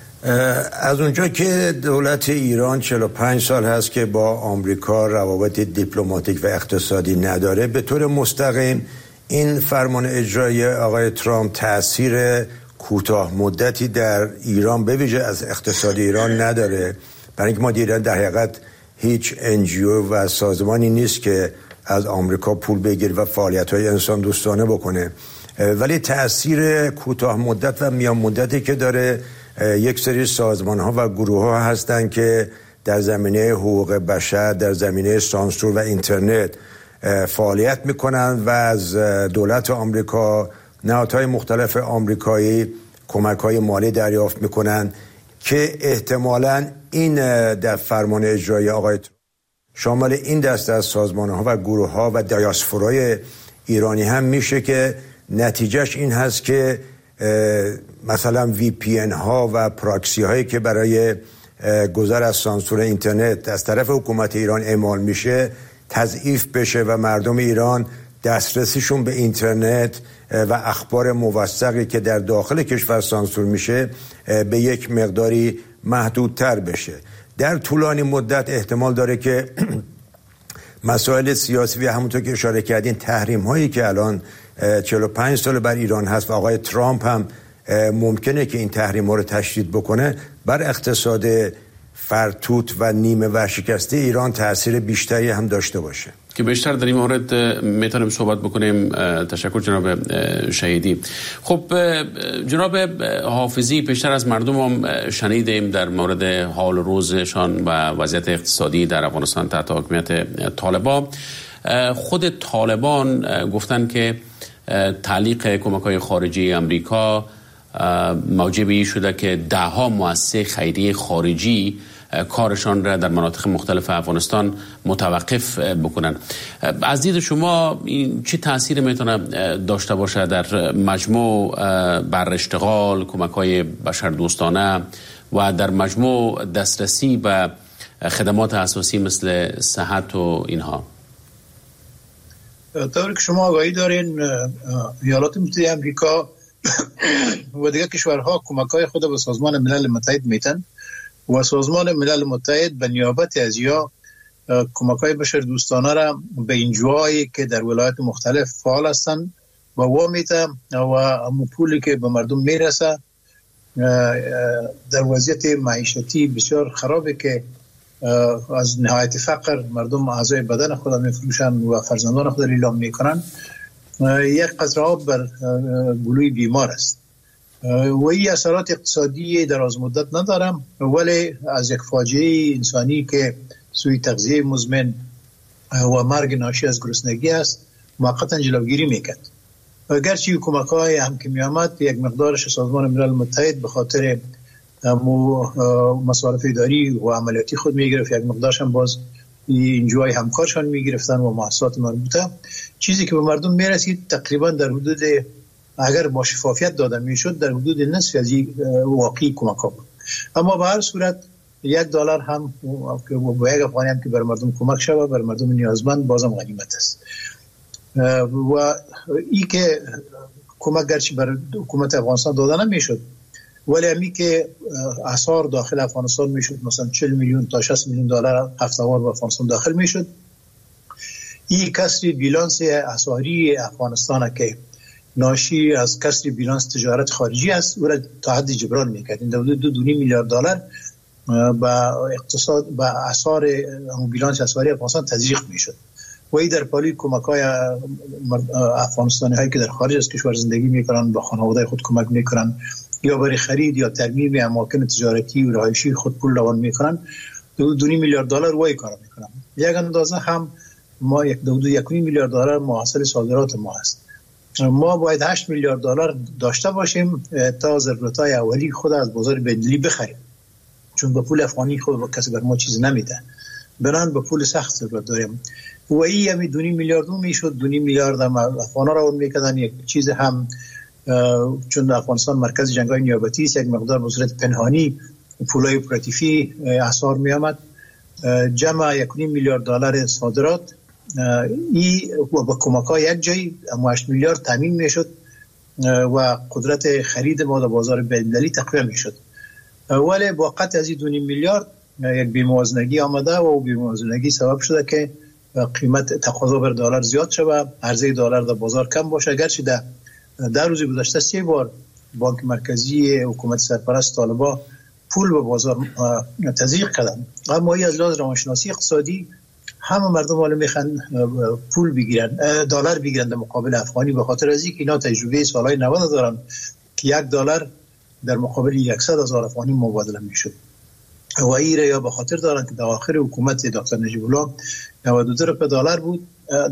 از اونجا که دولت ایران 45 سال هست که با آمریکا روابط دیپلماتیک و اقتصادی نداره، به طور مستقیم این فرمان اجرایی آقای ترامپ تأثیر کوتاه مدتی در ایران به ویژه از اقتصاد ایران نداره، برای اینکه ما دیدن در حقیقت هیچ NGO و سازمانی نیست که از آمریکا پول بگیره و فعالیت‌های انسان دوستانه بکنه. ولی تأثیر کوتاه مدت و میان مدتی که داره، یک سری سازمان‌ها و گروه‌ها هستن که در زمینه حقوق بشر، در زمینه سانسور و اینترنت فعالیت میکنن و از دولت آمریکا، نهادهای مختلف آمریکایی کمک‌های مالی دریافت میکنن که احتمالاً این در فرمان اجرایی آقای شامل این دسته از سازمان‌ها و گروه‌ها و دیاسپورای ایرانی هم میشه که نتیجهش این هست که مثلا VPN ها و پراکسی هایی که برای گذر از سانسور اینترنت از طرف حکومت ایران اعمال میشه تضعیف بشه و مردم ایران دسترسیشون به اینترنت و اخبار موثقی که در داخل کشور سانسور میشه به یک مقداری محدودتر بشه. در طولانی مدت احتمال داره که مسائل سیاسی و همونطور که اشاره کردین تحریم هایی که الان 45 سال بر ایران هست و آقای ترامپ هم ممکنه که این تحریم ها رو تشدید بکنه، بر اقتصاد فرتوت و نیمه ورشکسته ایران تأثیر بیشتری هم داشته باشه که بیشتر در این مورد میتونیم صحبت بکنیم. تشکر جناب شهیدی. خب جناب حافظی، بیشتر از مردم هم شنیدیم در مورد حال روزشان و وضعیت اقتصادی در افغانستان تحت حکومت طالبان. خود طالبان گفتن که تعلیق کمک‌های خارجی امریکا موجب این شده که 10 مؤسسه خیریه خارجی کارشان را در مناطق مختلف افغانستان متوقف بکنن. از دید شما این چه تأثیر میتونه داشته باشه در مجموع بر اشتغال، کمک‌های بشردوستانه و در مجموع دسترسی به خدمات اساسی مثل صحت و اینها؟ طوری که شما آگاهی دارین ایالات متحده آمریکا و دیگر کشورها کمک‌های خود به سازمان ملل متحد میتن و سازمان ملل متحد به نیابت از یا کمک‌های بشردوستانه را به انجوهایی که در ولایات مختلف فعال هستند و وامیته و همون پولی که به مردم میرسه در وضعیت معیشتی بسیار خرابه که از نهایت فقر مردم اعضای بدن خود میفروشن و فرزندان خود لیلام میکنن، یک قطره آب بر گلوی بیمار است و این اثرات اقتصادی دراز مدت ندارم، ولی از یک فاجعه انسانی که سوی تغذیه مزمن و مرگ ناشی از گرسنگی است موقتا جلوگیری میکرد. گرچه کمک‌های هم که میامد یک مقدارش سازمان ملل متحد به خاطر مصارف اداری و عملیاتی خود میگرفت، یک مقدارش هم باز انجوهای همکارشان میگرفتن و مؤسسات مربوطه، چیزی که به مردم میرسید تقریبا در حدود، اگر با شفافیت داده میشد، در حدود نصف از واقعی کمک‌ها بود. اما به هر صورت $1 هم که با یک افغانی هم که بر مردم کمک شود، بر مردم نیازمند، بازم غنیمت است. و ای که کمک گرچه بر حکومت افغانستان داده نمیشد، ولی همی که اسعار داخل افغانستان میشد، مثلا 40 میلیون تا 60 میلیون دلار هفته‌وار به افغانستان داخل میشد، این کسر بیلانس اسعاری افغانستان که ناشی از کسر بیلانس تجارت خارجی است و تا حد جبران میکرد. این حدود $2.5 میلیارد با اقتصاد با اسعار بیلانس اسعاری افغانستان تزریق میشد و این در پالی کمک‌های افغانستانی هایی که در خارج از کشور زندگی میکنن با خانواده خود کمک میکنن یا برای خرید یا ترمیم اماکن تجارتی و رهایشی خود پول روان میکنن، $2.5 میلیارد وای کار میکنن. یک اندازه هم ما $1.5 میلیارد محصول صادرات ما است. ما باید $8 میلیارد داشته باشیم تا ضرورت‌های اولی خود از بازار بین‌المللی بخریم، چون با پول افغانی خود کسی بر ما چیز نمیده، بنان به پول سخت ضرورت داریم. و این همی $2.5 میلیارد میشد، $2.5 میلیارد هم افغانا را میکردن. یک چیز هم چون افغانستان مرکز جنگ‌های نیابتی است، یک مقدار به صورت پنهانی پولای اپراتیفی اسعار می آمد، جمع $1.5 میلیارد صادرات ای و با کمک‌های یک جایی $8 میلیارد تامین میشد و قدرت خرید ما در بازار بین‌المللی تقویت میشد. ولی با قطع از $2.5 میلیارد یک بی‌موازنگی آمده و بی‌موازنگی سبب شده که قیمت تقاضا بر دلار زیاد شود، عرضه دلار در بازار کم باشه. گرچه در روز گذشته 3 بار بانک مرکزی حکومت سرپرست طالبان پول به بازار تزریق کردن، اما این از لحاظ روانشناسی اقتصادی همه مردم حالا میخوان پول بگیرن، دلار بگیرن در مقابل افغانی، به خاطر از اینکه اینا تجربه سالهای 90 دارن که $1 در مقابل 100,000 افغانی مبادله میشد. و این یا به خاطر دارن که در آخر حکومت دکتر نجیب الله $92 بود،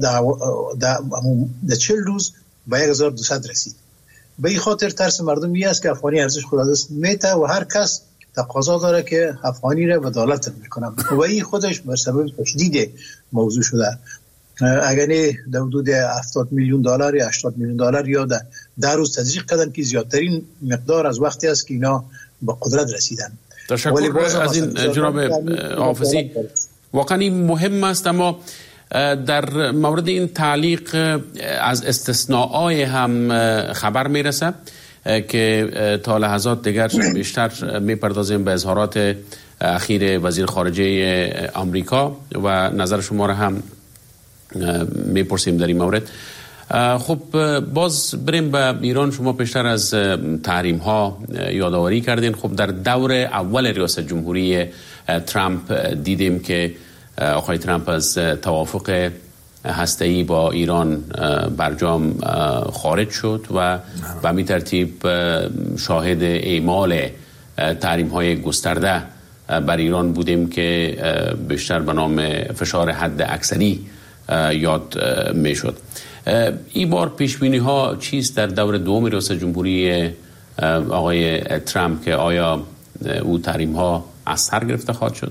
در 40 روز به 1200 رسید. به این خاطر ترس مردم این است که افغانی ارزش خود از دست میته و هر کس تقاضا داره که افغانی را به دلار تبدیل کنه و این خودش بر سبب تشدید موضوع شده. اگر در حدود $70 میلیون یا $80 میلیون یا در روز تزریق کردن که زیادترین مقدار از وقتی است که اینا به قدرت رسیدن. تشکر از این جناب حافظی، واقعا این مهم است. اما در مورد این تعلیق از استثناءای هم خبر میرسه که تا لحظات دیگر بیشتر میپردازیم به اظهارات اخیر وزیر خارجه آمریکا و نظر شما را هم میپرسیم در این مورد. خب باز بریم به ایران. شما پیشتر از تحریم ها یادآوری کردین. خب در دور اول ریاست جمهوری ترامپ دیدیم که آقای ترامپ از توافق هسته‌ای با ایران برجام خارج شد و به همین ترتیب شاهد اعمال تحریم‌های گسترده بر ایران بودیم که بیشتر به نام فشار حد اکثری یاد می‌شد. این بار پیش‌بینی‌ها چیست در دور دوم ریاست جمهوری آقای ترامپ که آیا او تحریم‌ها از سر گرفته خواهد شد؟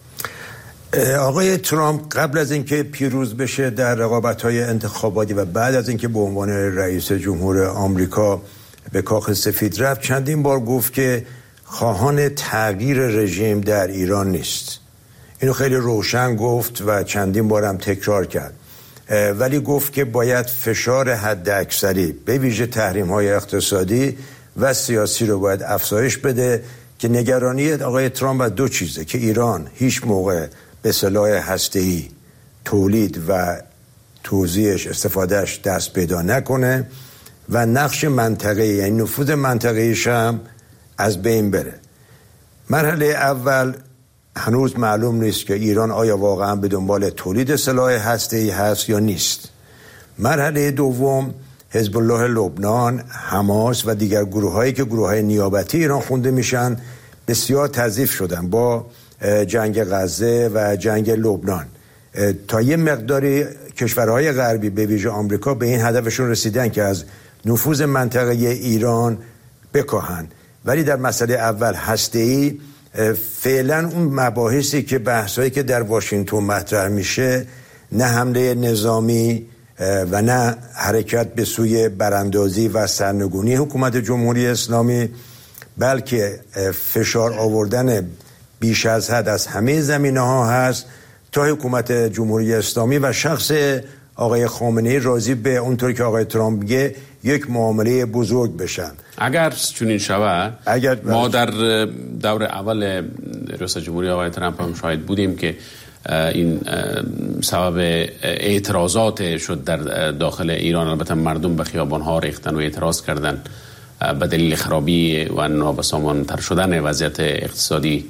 آقای ترامپ قبل از اینکه پیروز بشه در رقابت‌های انتخاباتی و بعد از اینکه به عنوان رئیس جمهور آمریکا به کاخ سفید رفت چندین بار گفت که خواهان تغییر رژیم در ایران نیست. اینو خیلی روشن گفت و چندین بار هم تکرار کرد، ولی گفت که باید فشار حد اکثری به ویژه تحریم‌های اقتصادی و سیاسی رو باید افزایش بده که نگرانی آقای ترامپ از دو چیزه که ایران هیچ موقع به سلاح هسته‌ای تولید و توزیعش استفادهش دست پیدا نکنه و نقش منطقه‌ای یعنی نفوذ منطقه‌ایش هم از بین بره. مرحله اول هنوز معلوم نیست که ایران آیا واقعا به دنبال تولید سلاح هسته‌ای هست یا نیست. مرحله دوم حزب الله لبنان، حماس و دیگر گروه‌هایی که گروه‌های نیابتی ایران خونده میشن بسیار تضعیف شدن با جنگ غزه و جنگ لبنان. تا یه مقداری کشورهای غربی به ویژه آمریکا به این هدفشون رسیدن که از نفوذ منطقه ایران بکاهن، ولی در مسئله اول هسته‌ای فعلا اون مباحثی که بحثایی که در واشنگتن مطرح میشه نه حمله نظامی و نه حرکت به سوی براندازی و سرنگونی حکومت جمهوری اسلامی، بلکه فشار آوردن بیش از حد از همه زمینه‌ها هست تا حکومت جمهوری اسلامی و شخص آقای خامنه‌ای راضی به اونطوری که آقای ترامپ میگه یک معامله بزرگ بشن. اگر چنین شود ما در دور اول رئیس جمهوری آقای ترامپ هم شاهد بودیم که این سبب اعتراضات شد در داخل ایران. البته مردم به خیابان‌ها ریختن و اعتراض کردن به دلیل خرابی و نابسامان‌تر شدن وضعیت اقتصادی.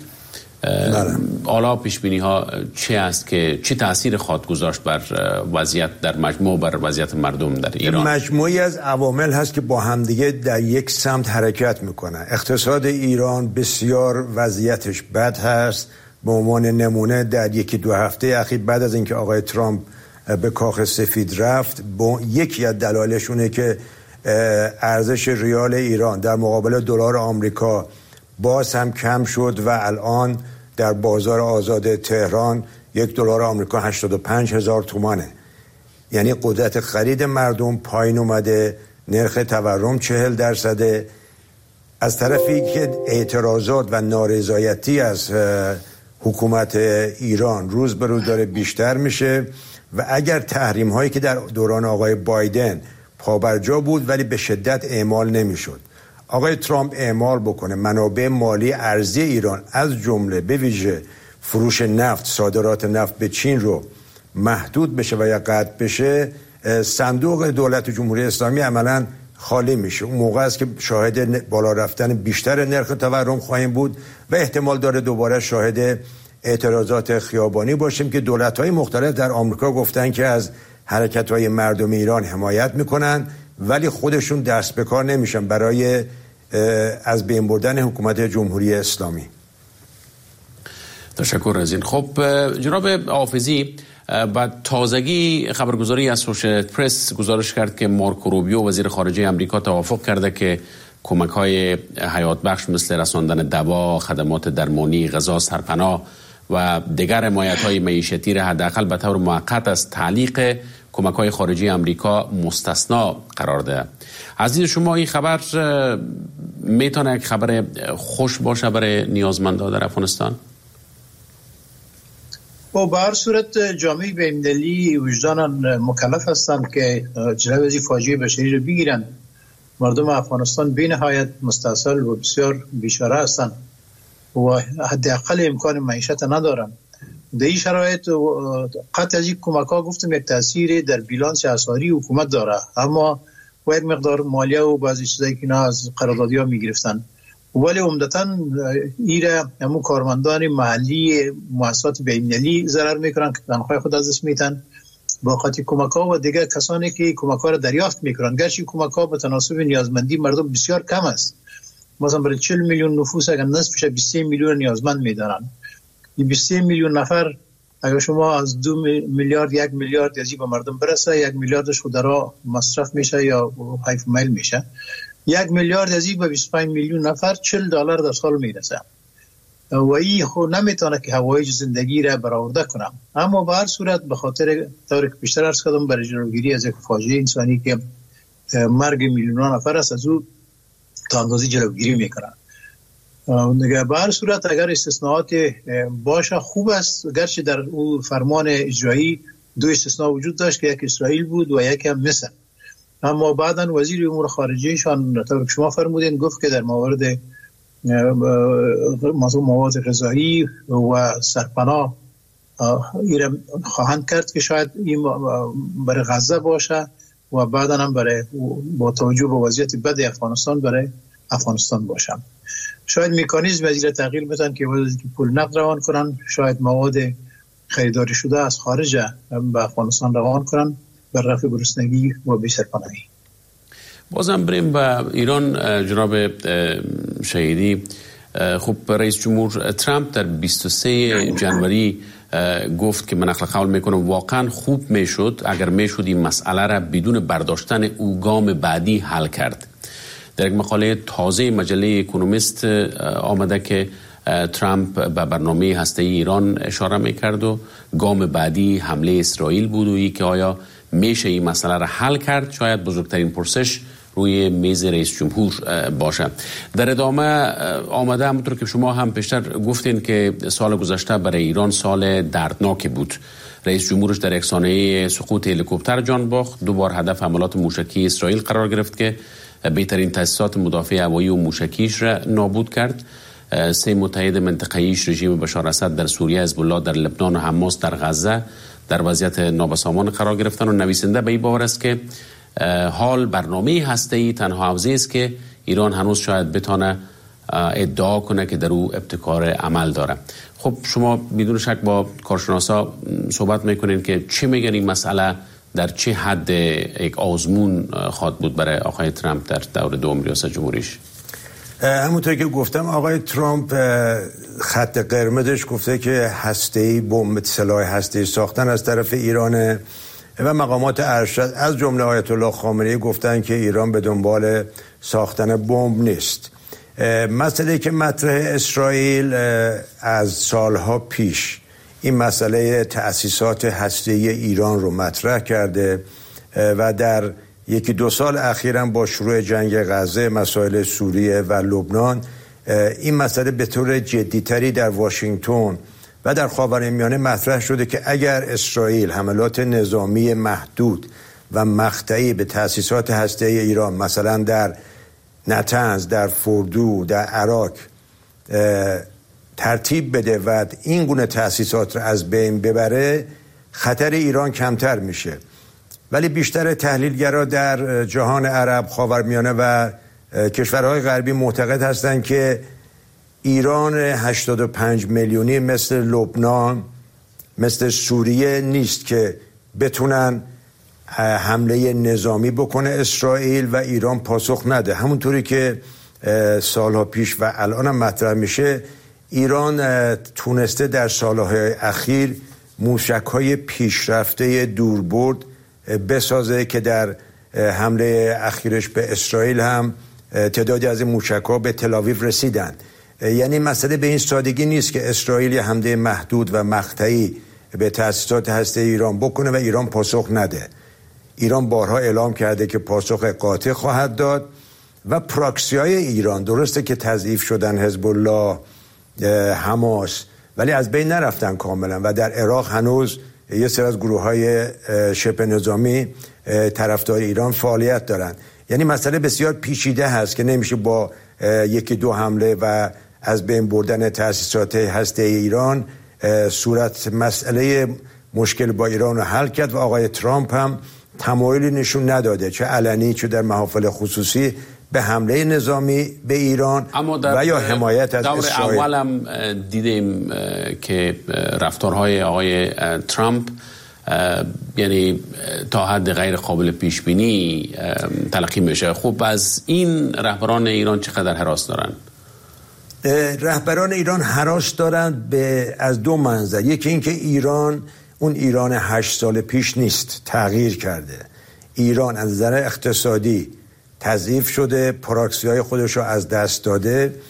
حالا پیشبینی ها چه است که چه تأثیر خواهد گذاشت بر وضعیت در مجموع بر وضعیت مردم در ایران؟ مجموعی از عوامل هست که با همدیگه در یک سمت حرکت میکنن. اقتصاد ایران بسیار وضعیتش بد هست. به عنوان نمونه در یکی دو هفته اخیر بعد از اینکه آقای ترامپ به کاخ سفید رفت، یکی از دلایلشونه که ارزش ریال ایران در مقابل دلار آمریکا باز هم کم شد و الان در بازار آزاد تهران $1 آمریکا 85,000 تومانه. یعنی قدرت خرید مردم پایین اومده، نرخ تورم 40%. از طرفی که اعتراضات و نارضایتی از حکومت ایران روز به روز داره بیشتر میشه و اگر تحریم هایی که در دوران آقای بایدن پابرجا بود ولی به شدت اعمال نمیشد، آقای ترامپ اعمال بکنه منابع مالی ارزی ایران از جمله به ویژه فروش نفت، صادرات نفت به چین رو محدود بشه و یا قطع بشه، صندوق دولت جمهوری اسلامی عملاً خالی میشه. اون موقع است که شاهد بالا رفتن بیشتر نرخ تورم خواهیم بود و احتمال داره دوباره شاهد اعتراضات خیابانی باشیم که دولت‌های مختلف در آمریکا گفتن که از حرکت‌های مردم ایران حمایت میکنن ولی خودشون دست به کار نمیشن برای از بین بردن حکومت جمهوری اسلامی. تشکر از این. خب جناب حافظی، بعد تازگی خبرگزاری اسوشییتد پرس گزارش کرد که مارکو روبیو وزیر خارجه آمریکا توافق کرده که کمک‌های حیات بخش مثل رساندن دوا، خدمات درمانی، غذا، سرپناه و دیگر حمایت‌های معیشتی را حداقل به طور موقت از تعلیق کمک‌های خارجی آمریکا مستثنا قرار ده. از دید شما این خبر میتونه یک خبر خوش باشه برای نیازمندان در افغانستان؟ به هر صورت جامعه بین‌المللی وجداناً مکلف هستند که جلوی از فاجعه بشری رو بگیرن. مردم افغانستان بی نهایت مستاصل و بسیار بیچاره هستند و حداقل امکان معیشت ندارن. در این شرایط قطع از این کمک‌ها گفتم یک تأثیر در بیلانس اسعاری حکومت داره، اما با یک مقدار مالیه و بعضی چیزایی که اینا از قراردادی‌ها می‌گرفتن، ولی عمدتاً ایره همون کارمندان محلی مؤسسات بین‌المللی ضرر میکنن که تنخواه خود از دست میتن با خاطر کمک‌ها و دیگر کسانی که کمک‌ها را دریافت میکنن. گرچه کمک‌ها به تناسب نیازمندی مردم بسیار کم است. مثلا برای 40 میلیون نفوس اگر نصفش 23 میلیون نیازمند میدارن، این 23 میلیون نفر اگر شما از 2 میلیارد 1 میلیارد یزی به مردم برسه، 1 میلیاردش خود را مصرف میشه یا حیف میل میشه. 1 میلیارد یزی به 25 میلیون نفر $40 در سال میرسه. و این خود نمیتونه که هوایج زندگی را برآورده کنم. اما به هر صورت به خاطر طوری که بیشتر عرض کردم برای جلوگیری از یک فاجعه انسانی که مرگ میلیون‌ها نفر است از او تا اندازه جلوگیری میکنن. به هر صورت اگر استثناءات باشه خوب است، گرچه در او فرمان اجرایی 2 استثناء وجود داشت که یک اسرائیل بود و یک هم مصر. اما بعداً وزیر امور خارجهشان طور که شما فرمودین گفت که در موارد مواد غذایی و سرپناه ایران خواهند کرد که شاید این برای غزه باشه و بعدا هم برای با توجه به وضعیت بد افغانستان برای افغانستان باشه. شاید مکانیزم از این تغییر بدن که وقتی که پول نقد روان کنن شاید مواد خریداری شده از خارج به افغانستان روان کنن بر رفع گرسنگی و بی‌سرپناهی. بازم بریم به ایران. جناب شهیدی، خب رئیس جمهور ترامپ در 23 جنوری گفت که من نقل قول میکنم واقعا خوب میشد اگر میشد این مسئله را بدون برداشتن او گام بعدی حل کرد. در یک مقاله تازه مجله اکونومیست آمده که ترامپ به برنامه هسته‌ای ایران اشاره میکرد و گام بعدی حمله اسرائیل بود و که آیا میشه این مسئله را حل کرد. شاید بزرگترین پرسش روی میز رئیس جمهور باشه. در ادامه آمده همونطور که شما هم پیشتر گفتین که سال گذشته برای ایران سال دردناکی بود. رئیس جمهورش در یک سانحه سقوط هلیکوپتر جان باخت. 2 بار هدف حملات موشکی اسرائیل قرار گرفت که بهترین تاسیسات مدافع هوایی و موشکیش را نابود کرد. 3 متحد منطقه‌ایش رژیم بشار اسد در سوریه، حزب الله در لبنان و حماس در غزه در وضعیت نابسامان قرار گرفتن و نویسنده به این باور است که حال برنامه هسته‌ای تنها حوزه است که ایران هنوز شاید بتونه ادعا کنه که در او ابتکار عمل داره. خب شما بدون شک با کارشناسا صحبت میکنین که چی میگن این مسئله در چه حد یک آزمون خواهد بود برای آقای ترامپ در دور دوم ریاست جمهوریش؟ همونطور که گفتم آقای ترامپ خط قرمزش گفته که هسته‌ای بمب سلاح هسته‌ای ساختن از طرف ایرانه و مقامات ارشد از جمله آیت الله خامنه‌ای گفتن که ایران به دنبال ساختن بمب نیست. مسئله که مطرح اسرائیل از سالها پیش این مسئله تأسیسات هسته‌ای ایران رو مطرح کرده و در 1-2 سال اخیراً با شروع جنگ غزه، مسائل سوریه و لبنان این مسئله به طور جدی‌تری در واشنگتن و در خاورمیانه مطرح شده که اگر اسرائیل حملات نظامی محدود و مقطعی به تأسیسات هسته‌ای ایران مثلا در نتنز، در فردو، در عراق ترتیب بده و این گونه تأسیسات را از بین ببره خطر ایران کمتر میشه. ولی بیشتر تحلیلگرا در جهان عرب، خاورمیانه و کشورهای غربی معتقد هستند که ایران 85 میلیونی مثل لبنان، مثل سوریه نیست که بتونن حمله نظامی بکنه اسرائیل و ایران پاسخ نده. همونطوری که سالها پیش و الان هم مطرح میشه، ایران تونسته در سالهای اخیر موشک‌های پیشرفته دوربرد بسازه که در حمله اخیرش به اسرائیل هم تعدادی از این موشک‌ها به تل‌آویو رسیدن. یعنی مسئله به این سادگی نیست که اسرائیل یه حمله محدود و مقطعی به تأسیسات هسته‌ای ایران بکنه و ایران پاسخ نده. ایران بارها اعلام کرده که پاسخ قاطع خواهد داد و پراکسی‌های ایران درسته که تضعیف شدن، حزب الله، حماس، ولی از بین نرفتن کاملا و در عراق هنوز یه سری از گروه‌های شبه نظامی طرفدار ایران فعالیت دارن. یعنی مسئله بسیار پیچیده هست که نمیشه با 1-2 حمله و از بین بردن تأسیسات هسته‌ای ایران صورت مسئله مشکل با ایران رو حل کرد و آقای ترامپ هم تمایلی نشون نداده چه علنی چه در محافل خصوصی به حمله نظامی به ایران و یا حمایت از اسرائیل. اول هم دیدیم که رفتارهای آقای ترامپ یعنی تا حد غیر قابل پیش بینی تلقی میشه. خب از این رهبران ایران چقدر هراس دارن؟ رهبران ایران هراس دارن از 2 منظر. یکی این که ایران اون ایران 8 سال پیش نیست، تغییر کرده. ایران از نظر اقتصادی تضعیف شده، پراکسی‌های خودش رو از دست داده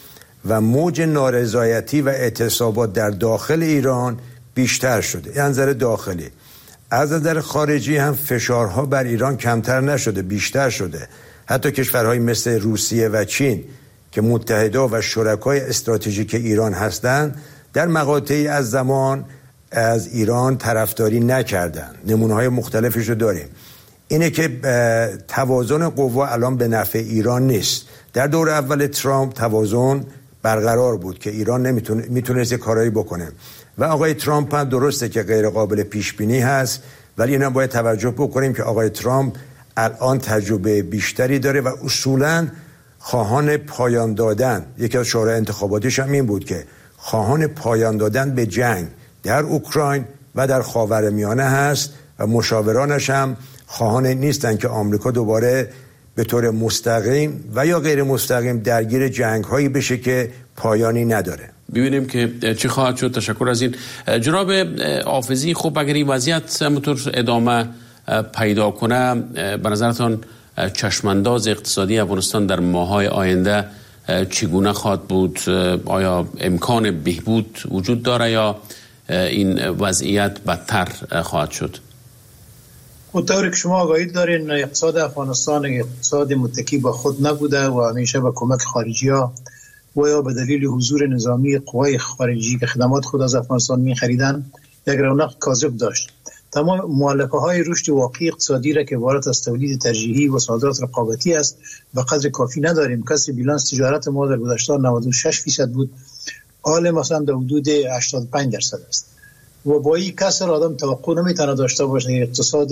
و موج نارضایتی و اعتصابات در داخل ایران بیشتر شده. این نظر داخلی. از نظر خارجی هم فشارها بر ایران کمتر نشده، بیشتر شده. حتی کشورهای مثل روسیه و چین که متحده و شرکای استراتژیک ایران هستند در مقاطعی از زمان از ایران طرفداری نکردند. نمونه‌های مختلفش رو داریم. اینه که توازن قوا الان به نفع ایران نیست. در دور اول ترامپ توازن برقرار بود که ایران میتونست کارایی بکنه و آقای ترامپ هم درسته که غیر قابل پیش بینی هست، ولی اینا باید توجه بکنیم که آقای ترامپ الان تجربه بیشتری داره و اصولاً خواهان پایان دادن، یکی از شورای انتخاباتیش هم این بود که خواهان پایان دادن به جنگ در اوکراین و در خاورمیانه هست و مشاورانش هم خواهان نیستن که آمریکا دوباره به طور مستقیم و یا غیر مستقیم درگیر جنگ هایی بشه که پایانی نداره. ببینیم که چی خواهد شد. تشکر از این. جناب حافظی، خب اگر این وضعیت همونطور ادامه پیدا کنه، به نظرتان چشمانداز اقتصادی افغانستان در ماه‌های آینده چگونه خواهد بود؟ آیا امکان بهبود وجود داره یا این وضعیت بدتر خواهد شد؟ اونطوری که شما آگاهی دارین اقتصاد افغانستان اقتصاد متکی به خود نبوده و همیشه به کمک خارجی ها و یا به دلیل حضور نظامی قوای خارجی که خدمات خود از افغانستان می خریدن یک رونق کاذب داشت. تمام مؤلفه های رشد واقعی اقتصادی را که عبارت از تولید ترجیحی و صادرات رقابتی است به قدر کافی نداریم. کسر بیلانس تجارت ما در گذشته 96% بود، حال مثلا در حدود 85% است و با این کسر آدم توقع نمیتونه داشته باشه اقتصاد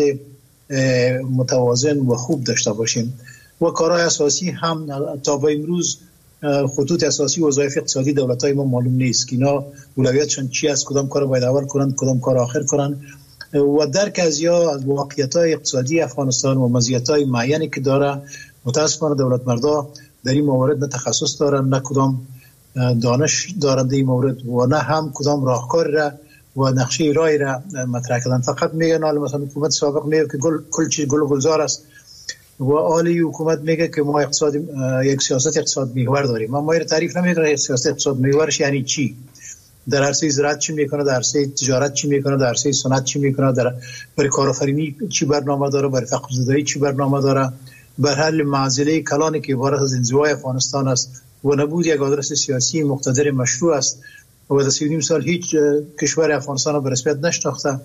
متوازن و خوب داشته باشیم و کارهای اساسی هم تا به امروز خطوط اساسی وظایف اقتصادی دولت‌های ما معلوم نیست که اینا اولویتشون چی است، کدام کار باید اول کنن، کدام کار آخر کنن و درک از واقعیت‌های اقتصادی افغانستان و مزیت‌های معینی که داره. متأسفانه دولت مردا در این موارد نه تخصص دارن، نه کدام دانش دارن در این مورد و نه هم کدام راهکار را و نقشه رای را مطرح کردن. فقط میگن حالا مثلا حکومت سابق میگه که کل چیز گل و گلزار است و حالی حکومت میگه که ما یک سیاست اقتصاد محور داریم. اما این تعریف نمیکنه سیاست اقتصاد محورش یعنی چی، در عرصه زراعت چی میکنه، در عرصه تجارت چی میکنه، در عرصه صنعت چی میکنه، برای کارآفرینی چی برنامه داره، برای فقر زدایی چی برنامه داره، بر حل معضله کلانی که عبارت از انزوای افغانستان است و نبود یک آدرس سیاسی مقتدر مشروع است و در 3.5 سال هیچ کشور افغانستان را به رسمیت نشناخته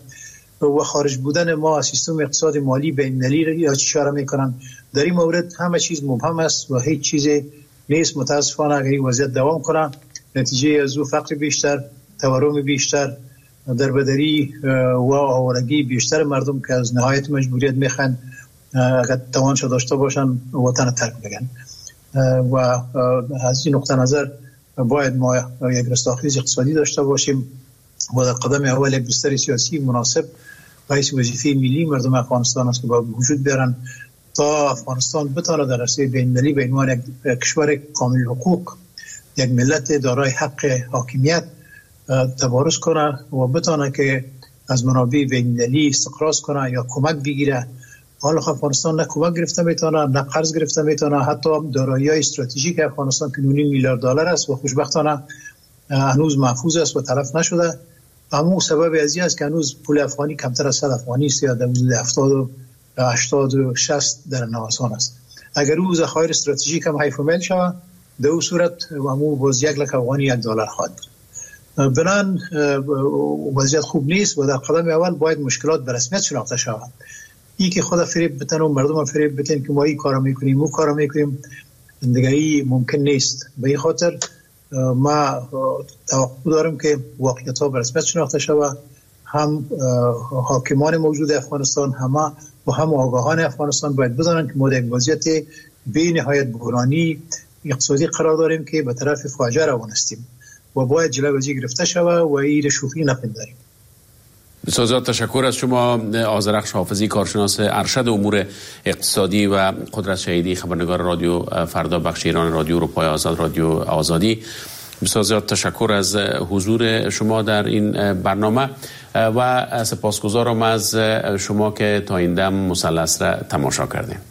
و خارج بودن ما از سیستم اقتصاد مالی بین‌المللی را اشاره میکنن. در این مورد همه چیز مبهم است و هیچ چیزی نیست. متاسفانه اگر این وضعیت دوام کنه نتیجه از او فقر بیشتر، تورم بیشتر، دربدری و آوارگی بیشتر مردم که از نهایت مجبوریت میخوان اگر توانش داشته باشن وطن ترک بگن و از این نقطه نظر باید ما یک رستاخیز اقتصادی داشته باشیم و در قدم اول یک بستر سیاسی مناسب رئیس وظیفه ملی مردم افغانستان است که باید وجود بیارن تا افغانستان بتونه در عرصه بین‌المللی به عنوان یک کشور کامل حقوق، یک ملت دارای حق حاکمیت تبارز کنه و بتونه که از منابع بین‌المللی استقراض کنه یا کمک بگیره. حالا افغانستان نه کمک گرفته میتونه، نه قرض گرفته میتونه، حتی دارایی‌های استراتژیک افغانستان که 9 میلیارد دلار است و خوشبختانه هنوز محفوظ است و تلف نشده. اما سبب از این است که هنوز پول افغانی کمتر از 100 افغانی است یا در حدود 70 و 80 و 60 در نوسان است. اگر او ذخایر استراتژیک هم حیف مل شود در اون صورت همون باز 1 لک افغانی 1 دلار خواهد بود. بنان وضعیت خوب نیست و در قدم اول باید مشکلات به رسمیت شناخته شود. این که خدا فریب بتن و مردم فریب بتن که ما این کارا میکنیم اون کارا میکنیم دیگه ممکن نیست. به این خاطر ما توقع دارم که واقعیت ها به رسمیت شناخته شود. هم حاکمان موجود افغانستان هم آگاهان افغانستان باید بدانند که ما در وضعیت بی نهایت بحرانی اقتصادی قرار داریم که به طرف فاجعه روان هستیم و باید جلوی گرفته شود و این شوخی نپنداریم. بسیار زیاد تشکر از شما آذرخش حافظی، کارشناس ارشد امور اقتصادی و قدرت شهیدی، خبرنگار رادیو فردا، بخش ایران رادیو اروپای آزاد، رادیو آزادی. بسیار زیاد تشکر از حضور شما در این برنامه و سپاسگزارم از شما که تا این دم مثلث را تماشا کردیم.